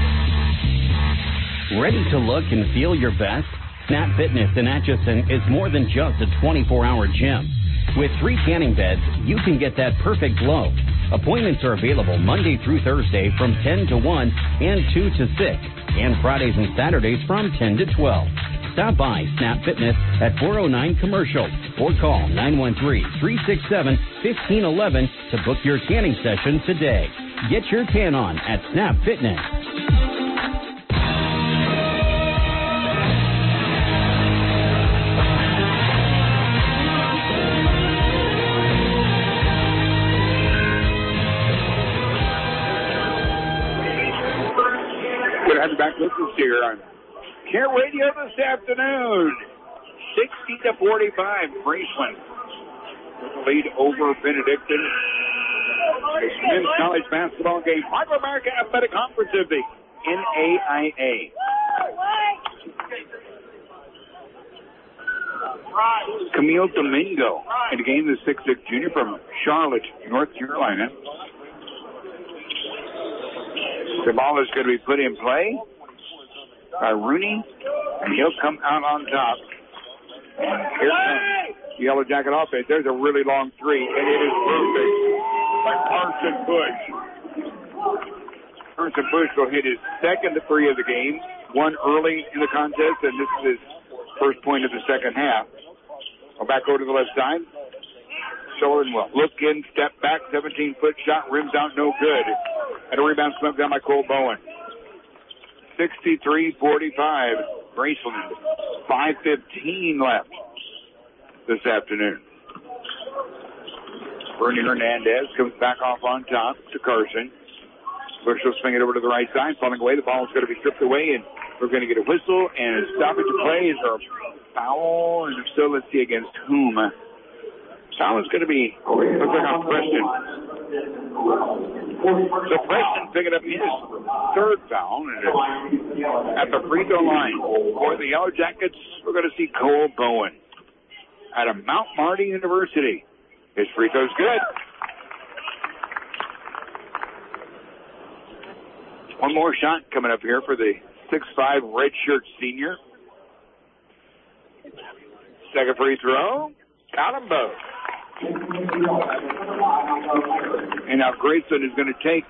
Ready to look and feel your best? Snap Fitness in Atchison is more than just a twenty-four hour gym. With three tanning beds, you can get that perfect glow. Appointments are available Monday through Thursday from ten to one and two to six, and Fridays and Saturdays from ten to twelve. Stop by Snap Fitness at four oh nine Commercial or call nine one three, three six seven, one five one one to book your tanning session today. Get your tan on at Snap Fitness. Good to have you back with us here on Care Radio this afternoon. sixty to forty-five, Graceland with the lead over Benedictine. It's men's college basketball game. Harper America Athletic Conference of the N A I A. Camille Domingo in the game, the six six junior from Charlotte, North Carolina. The ball is going to be put in play by Rooney, and he'll come out on top. And here comes the Yellow Jacket offense. There's a really long three, and it is perfect by Carson Bush. Carson Bush will hit his second three of the game, one early in the contest, and this is his first point of the second half. Go back over to the left side. Sullivan will look in, step back, seventeen-foot shot, rims out, no good. And a rebound swept down by Cole Bowen. sixty-three forty-five, Graceland. five fifteen left this afternoon. Bernie Hernandez comes back off on top to Carson. Bush will swing it over to the right side, falling away. The ball is going to be stripped away, and we're going to get a whistle and a stoppage of play. Is there a foul? And if so, let's see against whom. Foul is going to be, looks like on Preston. So Preston picking up his third foul, and at the free throw line for the Yellow Jackets, we're going to see Cole Bowen out of Mount Marty University. His free throw's good. One more shot coming up here for the six five redshirt senior. Second free throw, got them both. And now Grayson is going to take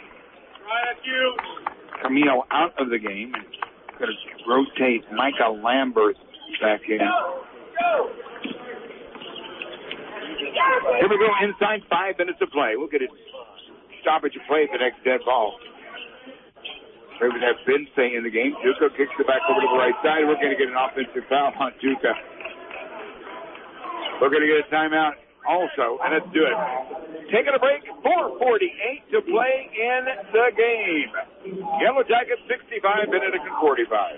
Camille out of the game and going to rotate Micah Lambert back in. Here we go, inside five minutes of play. We'll get a stoppage of play at the next dead ball. We would have Bensay in the game. Duca kicks it back over to the right side. We're going to get an offensive foul on Duca. We're going to get a timeout also, and let's do it. Taking a break, four forty-eight to play in the game. Yellow Jackets sixty-five, Benedictine forty-five.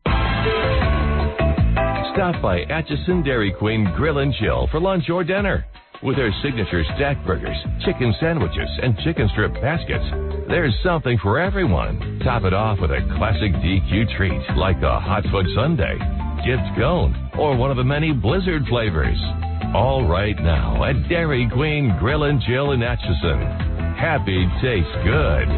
Stop by Atchison Dairy Queen Grill and Chill for lunch or dinner. With their signature stack burgers, chicken sandwiches, and chicken strip baskets, there's something for everyone. Top it off with a classic D Q treat like the Hot Foot Sundae, Gift Cone, or one of the many Blizzard flavors. All right now at Dairy Queen Grill and Chill in Atchison. Happy tastes good.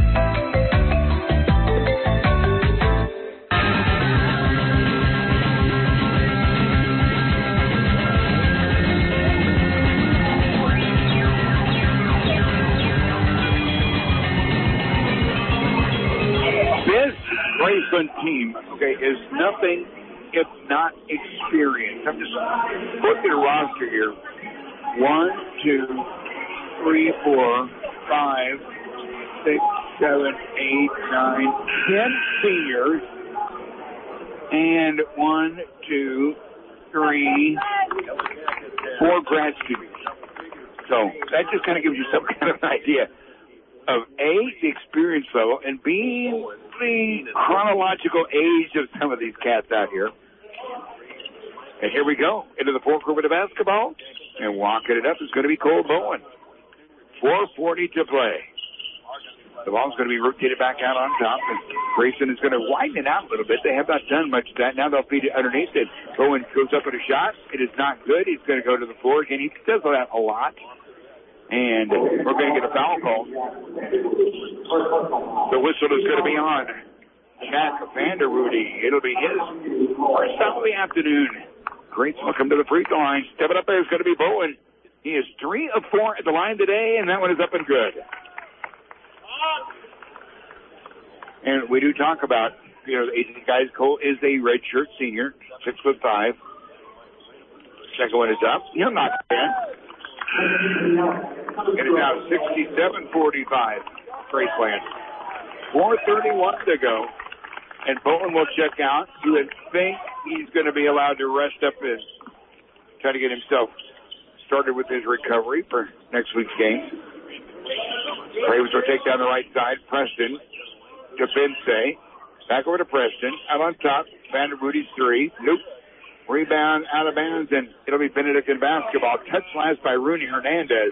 Graceland team, okay, is nothing if not experience. I'm just looking at a roster here. One, two, three, four, five, six, seven, eight, nine, ten seniors, and one, two, three, four grad students. So that just kind of gives you some kind of an idea of A, the experience level, and B, the chronological age of some of these cats out here. And here we go, into the fourth quarter of basketball, and walking it up is going to be Cole Bowen. four forty to play. The ball's going to be rotated back out on top, and Grayson is going to widen it out a little bit. They have not done much of that. Now they'll feed it underneath it. Bowen goes up with a shot. It is not good. He's going to go to the floor again. He does that a lot. And we're going to get a foul call. The whistle is going to be on Jack Vanderwoody. It'll be his first foul of the afternoon. Grayson will come to the free throw line. Stepping up there is going to be Bowen. He is three of four at the line today, and that one is up and good. And we do talk about, you know, the guys. Cole is a redshirt senior, six foot five. Second one is up. He'll knock it in. It is now sixty-seven forty-five. Graceland. four thirty-one to go. And Bowen will check out. You would think he's going to be allowed to rest up and try to get himself started with his recovery for next week's game. Ravens will take down the right side. Preston to Bensay. Back over to Preston. Out on top. Vanderbootie's three. Nope. Rebound out of bounds, and it'll be Benedictine basketball. Touch last by Rooney Hernandez.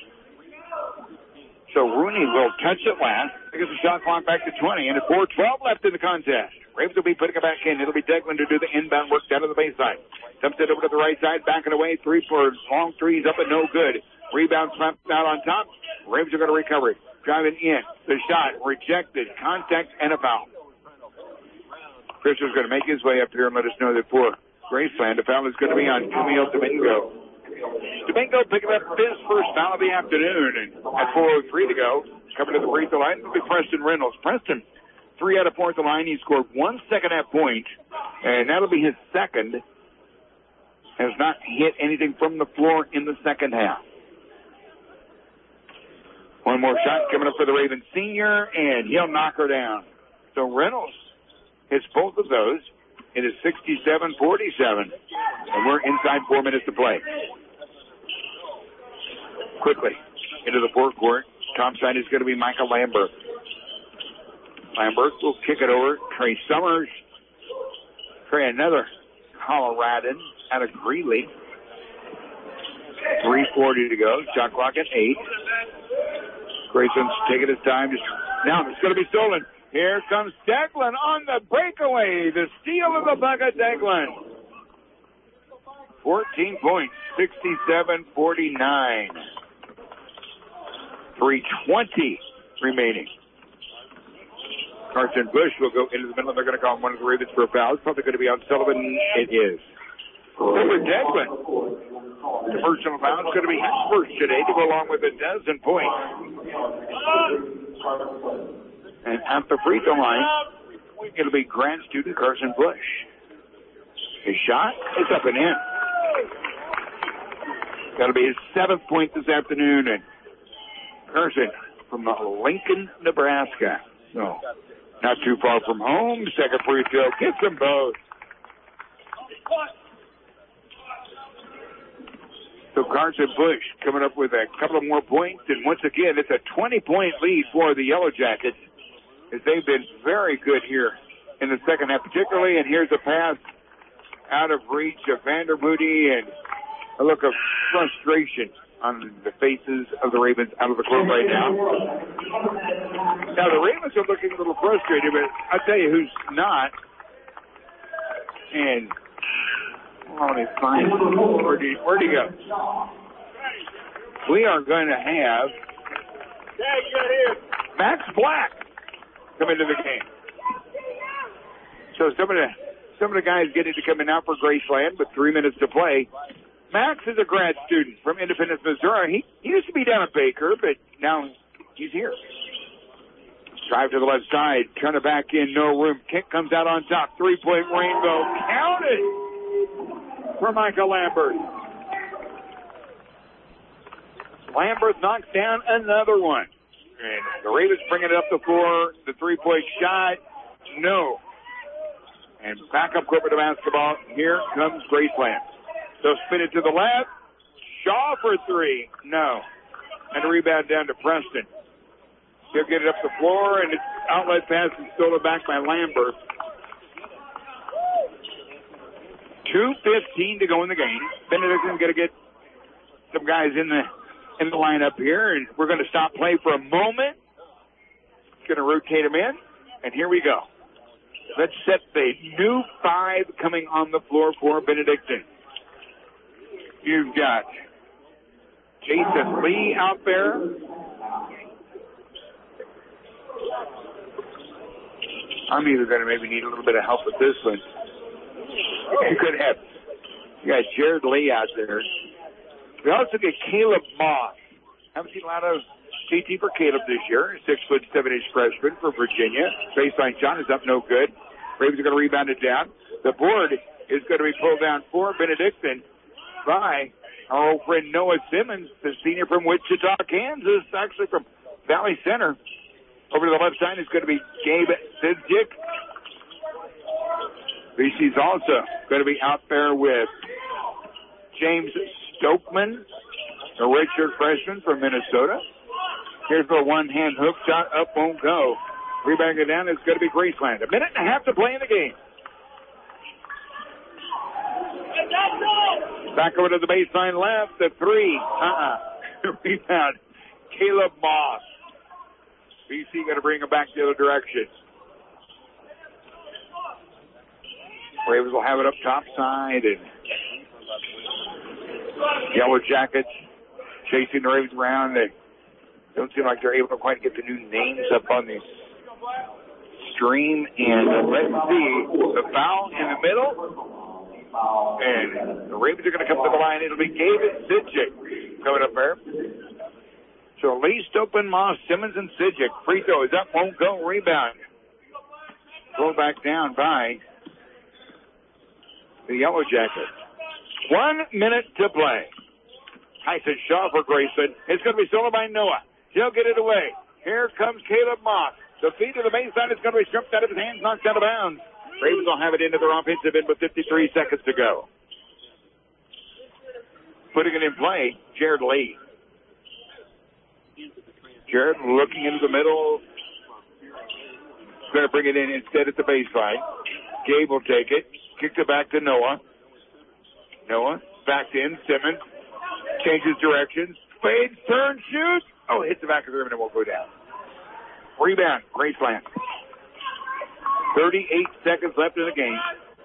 So Rooney will touch it last. Because the shot clock back to twenty, and a four twelve left in the contest. Ravens will be putting it back in. It'll be Declan to do the inbound work down to the baseline. Dumps it over to the right side, backing away. Three for long threes up and no good. Rebound slapped out on top. Ravens are going to recover it. Driving in. The shot rejected. Contact and a foul. Christian's going to make his way up here and let us know that for Graceland, the foul is going to be on Camille Domingo. Domingo picking up his first foul of the afternoon, and at four oh three to go, coming to the free throw line, it'll be Preston Reynolds. Preston, three out of four at the line. He scored one second half point, and that'll be his second. Has not hit anything from the floor in the second half. One more shot coming up for the Ravens senior, and he'll knock her down. So Reynolds hits both of those. It is sixty-seven forty-seven, and we're inside four minutes to play. Quickly into the forecourt. Top side is going to be Michael Lambert. Lambert will kick it over. Trey Summers. Trey, another Coloradan out of Greeley. three forty to go. Shot clock at eight. Grayson's taking his time. Just now it's going to be stolen. Here comes Declan on the breakaway. The steal of the bucket, Declan. fourteen points, sixty-seven forty-nine. three twenty remaining. Carson Bush will go into the middle. They're going to call one of the Ravens for a foul. It's probably going to be on Sullivan. It is. Over Declan. The personal foul is going to be his first today to go along with a dozen points. And at the free throw line, it'll be grad student Carson Bush. His shot is up and in. That'll be his seventh point this afternoon. And Carson from Lincoln, Nebraska. So, not too far from home. Second free throw. Gets them both. So Carson Bush coming up with a couple of more points. And once again, it's a twenty-point lead for the Yellow Jackets, as they've been very good here in the second half particularly. And here's a pass out of reach of Vanderbootie, and a look of frustration on the faces of the Ravens out of the court right now. Now, the Ravens are looking a little frustrated, but I'll tell you who's not. And, oh, let me find where'd he, where'd he go? We are going to have Max Black come into the game. So some of the some of the guys getting to come in now for Graceland, but three minutes to play. Max is a grad student from Independence, Missouri. He, he used to be down at Baker, but now he's here. Drive to the left side, turn it back in, no room. Kick comes out on top, three-point rainbow. Counted for Michael Lambert. Lambert knocks down another one. And the Ravens bring it up the floor. The three-point shot, no. And back up court with the basketball. Here comes Graceland. They'll spin it to the left. Shaw for three. No. And a rebound down to Preston. He'll get it up the floor, and it's outlet pass is stolen back by Lambert. two fifteen to go in the game. Benedict's going to get some guys in the in the lineup here, and we're going to stop play for a moment. Going to rotate them in, and here we go. Let's set the new five coming on the floor for Benedictine. You've got Jason Lee out there. I'm either going to maybe need a little bit of help with this one. You could have, you got Jared Lee out there. We also get Caleb Moss. Haven't seen a lot of C T for Caleb this year. Six foot seven inch freshman for Virginia. Baseline shot is up, no good. Ravens are going to rebound it down. The board is going to be pulled down for Benedictine by our old friend Noah Simmons, the senior from Wichita, Kansas, actually from Valley Center. Over to the left side is going to be Gabe Sidzik. B C's also going to be out there with James Stokeman, a redshirt freshman from Minnesota. Here's the one-hand hook shot, up won't go. Rebounding it down is going to be Graceland. A minute and a half to play in the game. Back over to the baseline left, the three. Uh-uh. Rebound, Caleb Moss. B C going to bring him back the other direction. Ravens will have it up top side, and Yellow Jackets chasing the Ravens around. They don't seem like they're able to quite get the new names up on the stream. And uh, let's see, the foul in the middle. And the Ravens are going to come to the line. It'll be David Sidzik coming up there. So Lee, Stopen, Moss, Simmons, and Sidzik. Free throw is up, won't go. Rebound. Throw back down by the Yellow Jackets. One minute to play. Tyson Shaw for Grayson. It's going to be stolen by Noah. He'll get it away. Here comes Caleb Moss. The feed to the baseline is going to be stripped out of his hands, knocked out of bounds. Ravens will have it into their offensive end with fifty-three seconds to go. Putting it in play, Jared Lee. Jared looking into the middle. Going to bring it in instead at the baseline. Gabe will take it. Kicks it back to Noah. Noah back in. Simmons changes directions. Fades, turn, shoots. Oh, hits the back of the rim and it won't go down. Rebound, Graceland. thirty-eight seconds left in the game.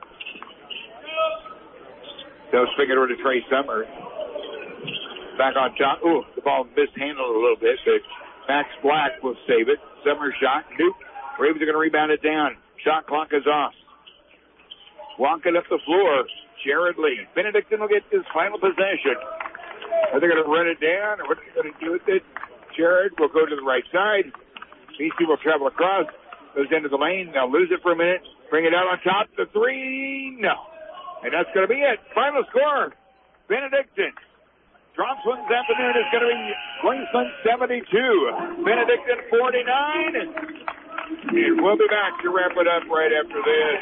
They'll swing it over to Trey Summers. Back on top. Ooh, the ball mishandled a little bit, but Max Black will save it. Summers shot. Nope. Ravens are going to rebound it down. Shot clock is off. Walking up the floor, Jared Lee. Benedictine will get his final possession. Are they going to run it down, or what are they going to do with it? Jared will go to the right side. B C will travel across. Goes into the lane. They'll lose it for a minute. Bring it out on top. The three. No. And that's going to be it. Final score. Benedictine drops one this afternoon. It's going to be Queensland seventy-two. Benedictine forty-nine. And we'll be back to wrap it up right after this.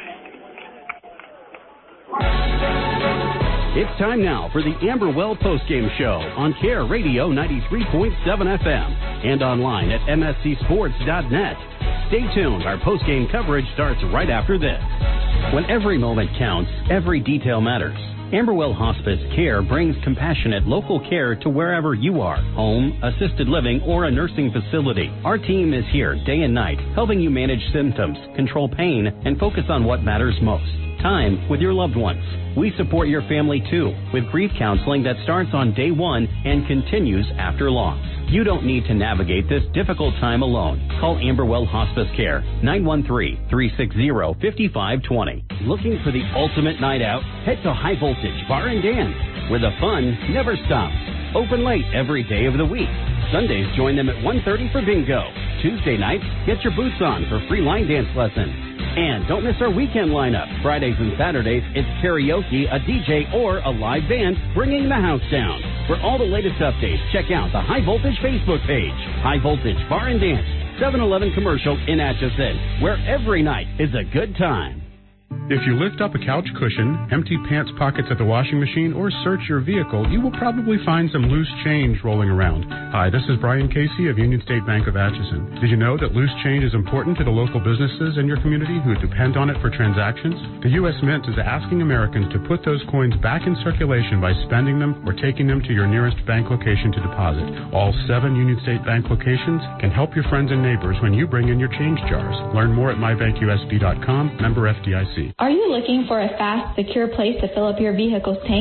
It's time now for the Amberwell Postgame Show on Care Radio ninety-three point seven F M and online at M S C sports dot net. Stay tuned. Our postgame coverage starts right after this. When every moment counts, every detail matters. Amberwell Hospice Care brings compassionate local care to wherever you are, home, assisted living, or a nursing facility. Our team is here day and night, helping you manage symptoms, control pain, and focus on what matters most. Time with your loved ones. We support your family too with grief counseling that starts on day one and continues after loss. You don't need to navigate this difficult time alone. Call Amberwell Hospice Care, nine one three, three six zero, five five two zero. Looking for the ultimate night out? Head to High Voltage Bar and Dance, where the fun never stops. Open late every day of the week. Sundays, join them at one thirty for bingo. Tuesday nights, get your boots on for free line dance lessons. And don't miss our weekend lineup. Fridays and Saturdays, it's karaoke, a D J, or a live band bringing the house down. For all the latest updates, check out the High Voltage Facebook page. High Voltage Bar and Dance, seven eleven Commercial in Atchison, where every night is a good time. If you lift up a couch cushion, empty pants pockets at the washing machine, or search your vehicle, you will probably find some loose change rolling around. Hi, this is Brian Casey of Union State Bank of Atchison. Did you know that loose change is important to the local businesses in your community who depend on it for transactions? The U S Mint is asking Americans to put those coins back in circulation by spending them or taking them to your nearest bank location to deposit. All seven Union State Bank locations can help your friends and neighbors when you bring in your change jars. Learn more at my bank U S B dot com, member F D I C. Are you looking for a fast, secure place to fill up your vehicle's tank?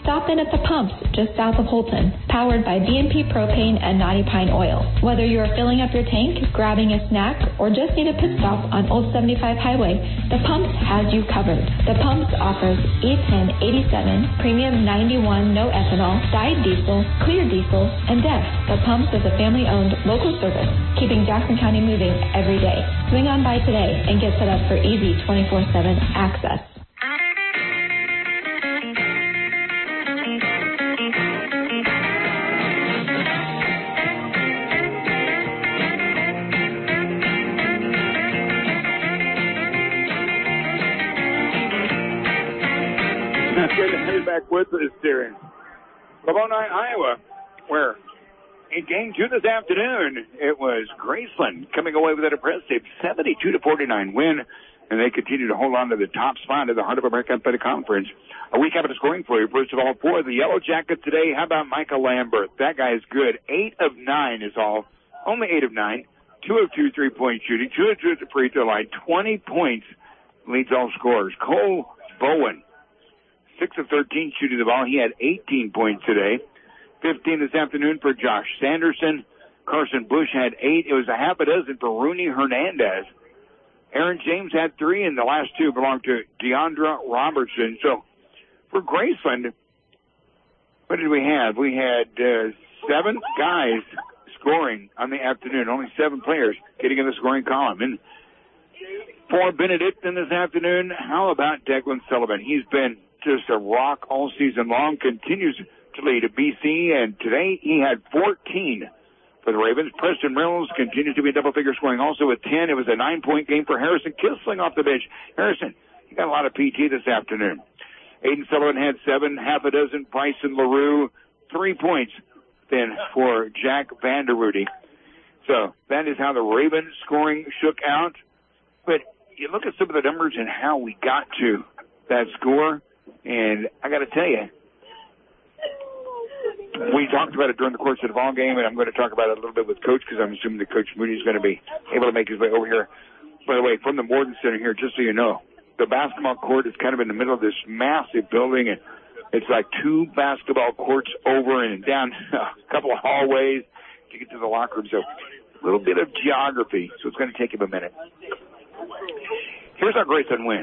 Stop in at the pumps just south of Holton, powered by B and P Propane and Knotty Pine Oil. Whether you are filling up your tank, grabbing a snack, or just need a pit stop on Old seventy-five Highway, the Pumps has you covered. The Pumps offers E ten eighty-seven, Premium ninety-one no ethanol, dyed diesel, clear diesel, and D E F. The Pumps is a family-owned local service, keeping Jackson County moving every day. Swing on by today and get set up for easy twenty-four seven access. Headed back with us here in Lamoni, Iowa, where in game two this afternoon, it was Graceland coming away with an impressive seventy-two to forty-nine win, and they continue to hold on to the top spot in the Heart of America Athletic Conference. A week after scoring for you, first of all, for the Yellow Jackets today, how about Michael Lambert? That guy is good. Eight of nine is all. Only eight of nine. Two of two three-point shooting. Two of two at the free throw line. twenty points leads all scorers. Cole Bowen, six of thirteen shooting the ball. He had eighteen points today. fifteen this afternoon for Josh Sanderson. Carson Bush had eight. It was a half a dozen for Rooney Hernandez. Aaron James had three, and the last two belonged to Deandra Robertson. So for Graceland, what did we have? We had uh, seven guys scoring on the afternoon. Only seven players getting in the scoring column. And for Benedictine this afternoon, how about Declan Sullivan? He's been just a rock all season long, continues to lead at B C, and today he had fourteen for the Ravens. Preston Reynolds continues to be a double-figure scoring also with ten. It was a nine-point game for Harrison Kissling off the bench. Harrison, he got a lot of P T this afternoon. Aiden Sullivan had seven, half a dozen. Bryson LaRue, three points then for Jack Vanderwoody. So that is how the Ravens scoring shook out. But you look at some of the numbers and how we got to that score, and I got to tell you, we talked about it during the course of the ball game, and I'm going to talk about it a little bit with Coach because I'm assuming that Coach Moody is going to be able to make his way over here. By the way, from the Morden Center here, just so you know, the basketball court is kind of in the middle of this massive building, and it's like two basketball courts over and down a couple of hallways to get to the locker room. So a little bit of geography, so it's going to take him a minute. Here's our Graceland win.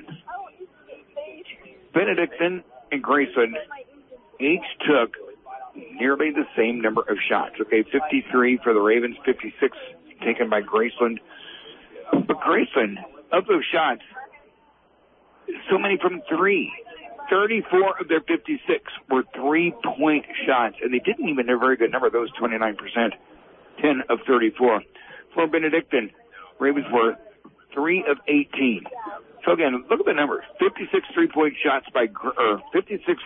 Benedictine and Graceland each took nearly the same number of shots. Okay, fifty-three for the Ravens, fifty-six taken by Graceland. But Graceland, of those shots, so many from three. thirty-four of their fifty-six were three-point shots, and they didn't even have a very good number of those, twenty-nine percent, ten of thirty-four. For Benedictine, Ravens were three of eighteen. So again, look at the numbers. fifty-six three-point shots by, or fifty-six.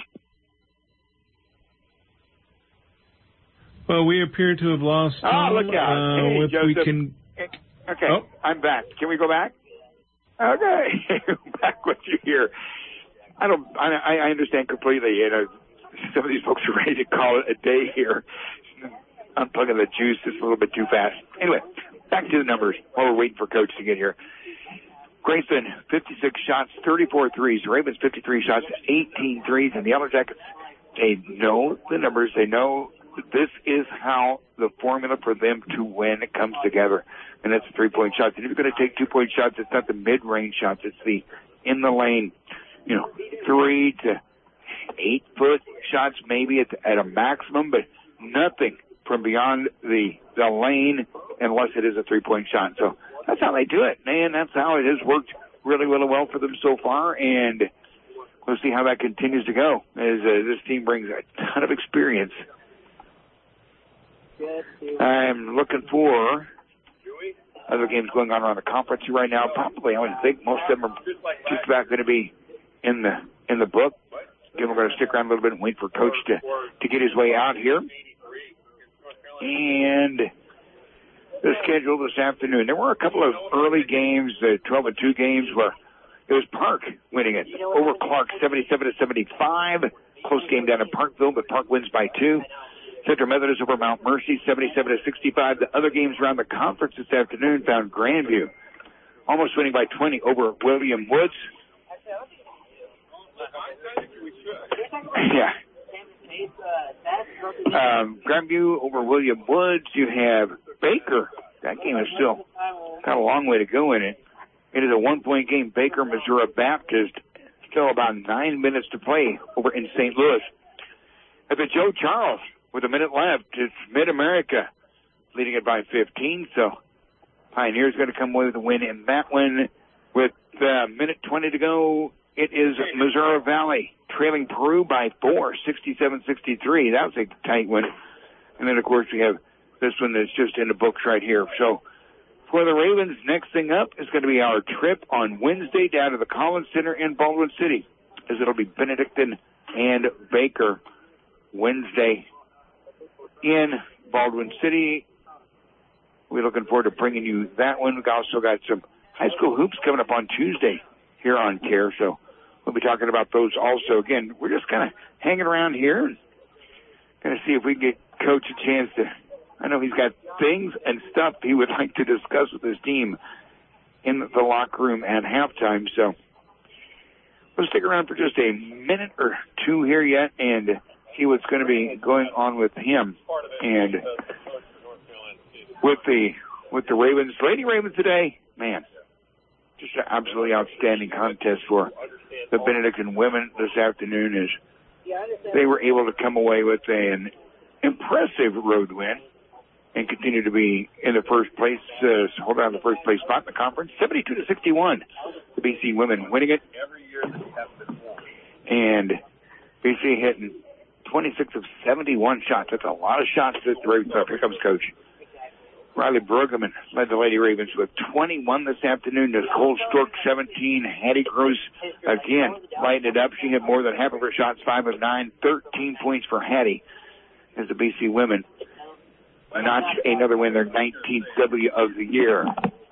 Well, we appear to have lost. Oh, look out. Uh, hey, if Joseph. we can... Okay, oh. I'm back. Can we go back? Okay, back with you here. I don't, I, I understand completely. You know, some of these folks are ready to call it a day here. Unplugging the juice is a little bit too fast. Anyway, back to the numbers while we're waiting for Coach to get here. Grayson, fifty-six shots, thirty-four threes. Ravens, fifty-three shots, eighteen threes. And the Yellow Jackets, they know the numbers. They know that this is how the formula for them to win comes together. And that's three-point shots. And if you're going to take two-point shots, it's not the mid-range shots. It's the in the lane, you know, three to eight-foot shots maybe at, at a maximum, but nothing from beyond the the lane unless it is a three-point shot. So that's how they do it, man. That's how it has worked really, really well for them so far, and we'll see how that continues to go as uh, this team brings a ton of experience. I'm looking for other games going on around the conference right now. Probably, I would think most of them are just about going to be in the in the book. Again, we're going to stick around a little bit and wait for Coach to, to get his way out here. And the schedule this afternoon. There were a couple of early games, the twelve and two games, where it was Park winning it over Clark, seventy-seven to seventy-five. Close game down in Parkville, but Park wins by two. Central Methodist over Mount Mercy, seventy-seven to sixty-five. The other games around the conference this afternoon found Grandview almost winning by twenty over William Woods. Yeah. Um, Grandview over William Woods. You have Baker. That game is still got a long way to go in it. It is a one-point game. Baker, Missouri Baptist. Still about nine minutes to play over in Saint Louis. At the Joe Charles with a minute left, it's Mid-America leading it by fifteen. So Pioneer's going to come away with a win in that one. With a uh, minute twenty to go, it is Missouri Valley trailing Peru by four, sixty-seven sixty-three. That was a tight one. And then, of course, we have this one that's just in the books right here. So for the Ravens, next thing up is going to be our trip on Wednesday down to the Collins Center in Baldwin City, as it'll be Benedictine and Baker Wednesday in Baldwin City. We're looking forward to bringing you that one. We've also got some high school hoops coming up on Tuesday here on CARE, so we'll be talking about those also. Again, we're just kind of hanging around here and going to see if we can get Coach a chance to, I know he's got things and stuff he would like to discuss with his team in the locker room at halftime, so we'll stick around for just a minute or two here yet and see what's going to be going on with him. And with the with the Ravens, Lady Ravens today, man, just an absolutely outstanding contest for the Benedictine women this afternoon as they were able to come away with an impressive road win and continue to be in the first place, uh, hold on the first place spot in the conference, seventy-two to sixty-one. The B C women winning it. And B C hitting twenty-six of seventy-one shots. That's a lot of shots that the Ravens have. Here comes Coach. Riley Brueggemann led the Lady Ravens with twenty-one this afternoon. Nicole Stork, seventeen. Hattie Gross, again, lighting it up. She hit more than half of her shots, five of nine. thirteen points for Hattie as the B C women notch another win, their nineteenth W of the year.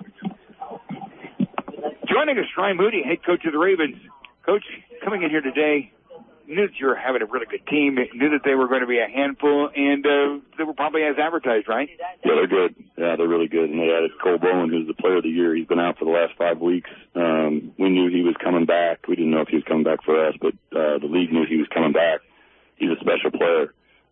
Joining us, Ryan Moody, head coach of the Ravens. Coach, coming in here today, knew that you were having a really good team, knew that they were going to be a handful, and uh, they were probably as advertised, right? Yeah, they're good. Yeah, they're really good. And they added Cole Bowen, who's the player of the year. He's been out for the last five weeks. Um, we knew he was coming back. We didn't know if he was coming back for us, but uh, the league knew he was coming back. He's a special player.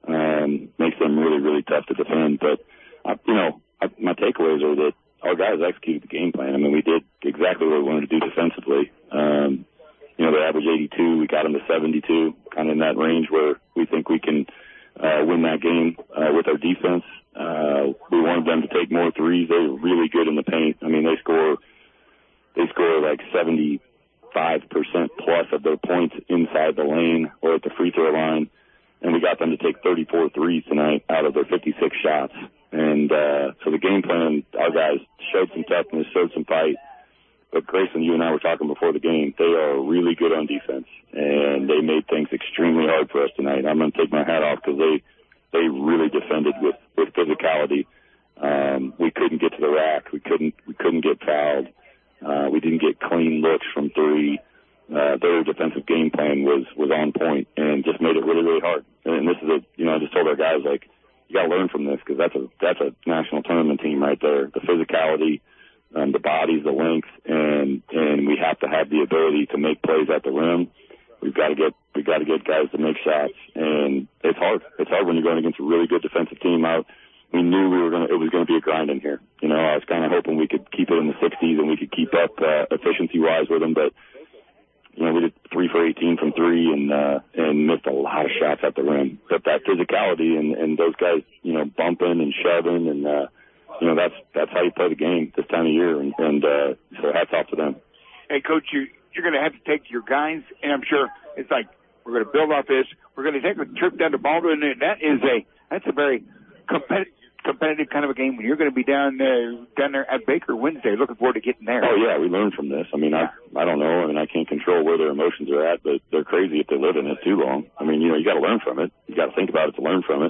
Um, makes them really, really tough to defend. But, uh, you know, I, my takeaways are that our guys executed the game plan. I mean, we did exactly what we wanted to do defensively. Um, You know, they averaged eighty-two. We got them to seventy-two, kind of in that range where we think we can uh, win that game uh, with our defense. Uh, we wanted them to take more threes. They were really good in the paint. I mean, they score they score like seventy-five percent plus of their points inside the lane or at the free throw line. And we got them to take thirty-four threes tonight out of their fifty-six shots. And uh, so the game plan, our guys showed some toughness, showed some fight. But Grayson, you and I were talking before the game, they are really good on defense, and they made things extremely hard for us tonight. I'm going to take my hat off because they, they really defended with, with physicality. Um, we couldn't get to the rack. We couldn't, we couldn't get fouled. Uh, we didn't get clean looks from three. Uh, their defensive game plan was, was on point and just made it really, really hard. And this is a, you know, I just told our guys, like, you got to learn from this because that's a, that's a national tournament team right there. The physicality, Um, the bodies, the length, and and we have to have the ability to make plays at the rim. We've got to get we got to get guys to make shots, and it's hard. It's hard when you're going against a really good defensive team. Out, we knew we were going. It was going to be a grind in here. You know, I was kind of hoping we could keep it in the sixties and we could keep up uh, efficiency wise with them, but you know, we did three for eighteen from three and uh, and missed a lot of shots at the rim. But that physicality and and those guys, you know, bumping and shoving and. Uh, You know, that's that's how you play the game this time of year, and, and uh, so hats off to them. Hey, Coach, you, you're going to have to take your guys, and I'm sure it's like we're going to build off this. We're going to take a trip down to Baldwin, and that is a that's a very competitive, competitive kind of a game when you're going to be down uh, down there at Baker Wednesday. Looking forward to getting there. Oh yeah, we learned from this. I mean, I I don't know. I mean, I can't control where their emotions are at, but they're crazy if they live in it too long. I mean, you know, you got to learn from it. You got to think about it to learn from it.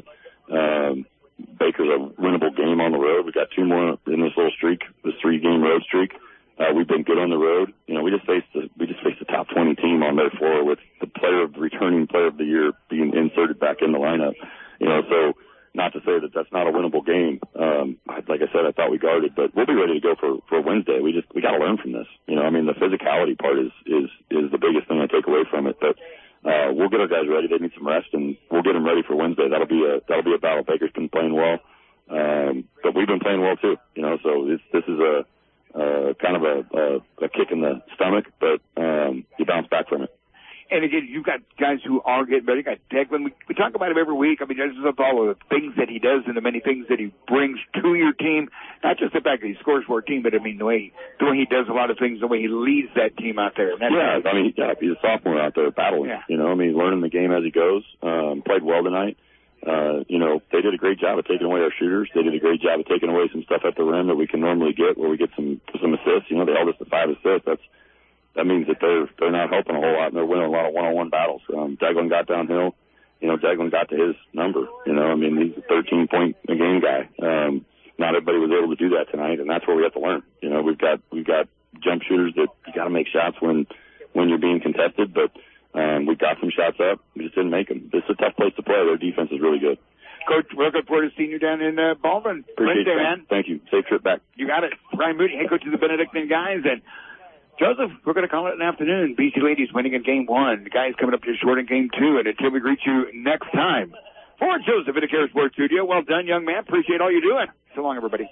Um, Baker's a winnable game on the road. We got two more in this little streak, this three-game road streak. Uh, we've been good on the road. You know, we just faced the, we just faced the top twenty team on their floor with the player of the returning player of the year being inserted back in the lineup. You know, so not to say that that's not a winnable game. Um, like I said, I thought we guarded, but we'll be ready to go for for Wednesday. We just we got to learn from this. You know, I mean, the physicality part is is is the biggest thing I take away from it, but. uh, we'll get our guys ready. They need some rest, and we'll get them ready for Wednesday. That'll be a that'll be a battle. Baker's been playing well, um, but we've been playing well too. You know, so it's, this is a uh, kind of a, a, a kick in the stomach, but um, you bounce back from it. And again, you've got guys who are getting better. You got Declan. We, we talk about him every week. I mean, this is all of the things that he does and the many things that he brings to your team. Not just the fact that he scores for a team, but I mean the way the way he does a lot of things, the way he leads that team out there. And that's yeah, I mean, yeah, he's a sophomore out there battling. Yeah. You know, I mean, he's learning the game as he goes. Um, played well tonight. Uh, you know, they did a great job of taking away our shooters. They did a great job of taking away some stuff at the rim that we can normally get, where we get some some assists. You know, they held us to five assists. That's That means that they're they're not helping a whole lot, and they're winning a lot of one-on-one battles. Um, Declan got downhill. You know, Declan got to his number. You know, I mean, he's a thirteen-point-a-game guy. Um, not everybody was able to do that tonight, and that's where we have to learn. You know, we've got we've got jump shooters that you got to make shots when when you're being contested, but um, we got some shots up. We just didn't make them. This is a tough place to play. Their defense is really good. Coach, we're looking forward to seeing you down in uh, Baldwin. Appreciate Wednesday, it, man. Thank you. Safe trip back. You got it. Brian Moody, head coach of the Benedictine guys, and Joseph, we're going to call it an afternoon. B C ladies winning in game one. The guys coming up just short in game two. And until we greet you next time, for Joseph in the Care Sports Studio, well done, young man. Appreciate all you're doing. So long, everybody.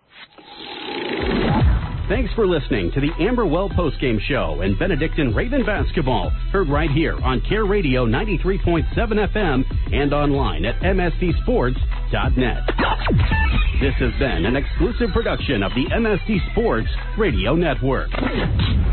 Thanks for listening to the Amberwell Postgame Show and Benedictine Raven Basketball, heard right here on Care Radio ninety-three point seven F M and online at M S D sports dot net. This has been an exclusive production of the M S D Sports Radio Network.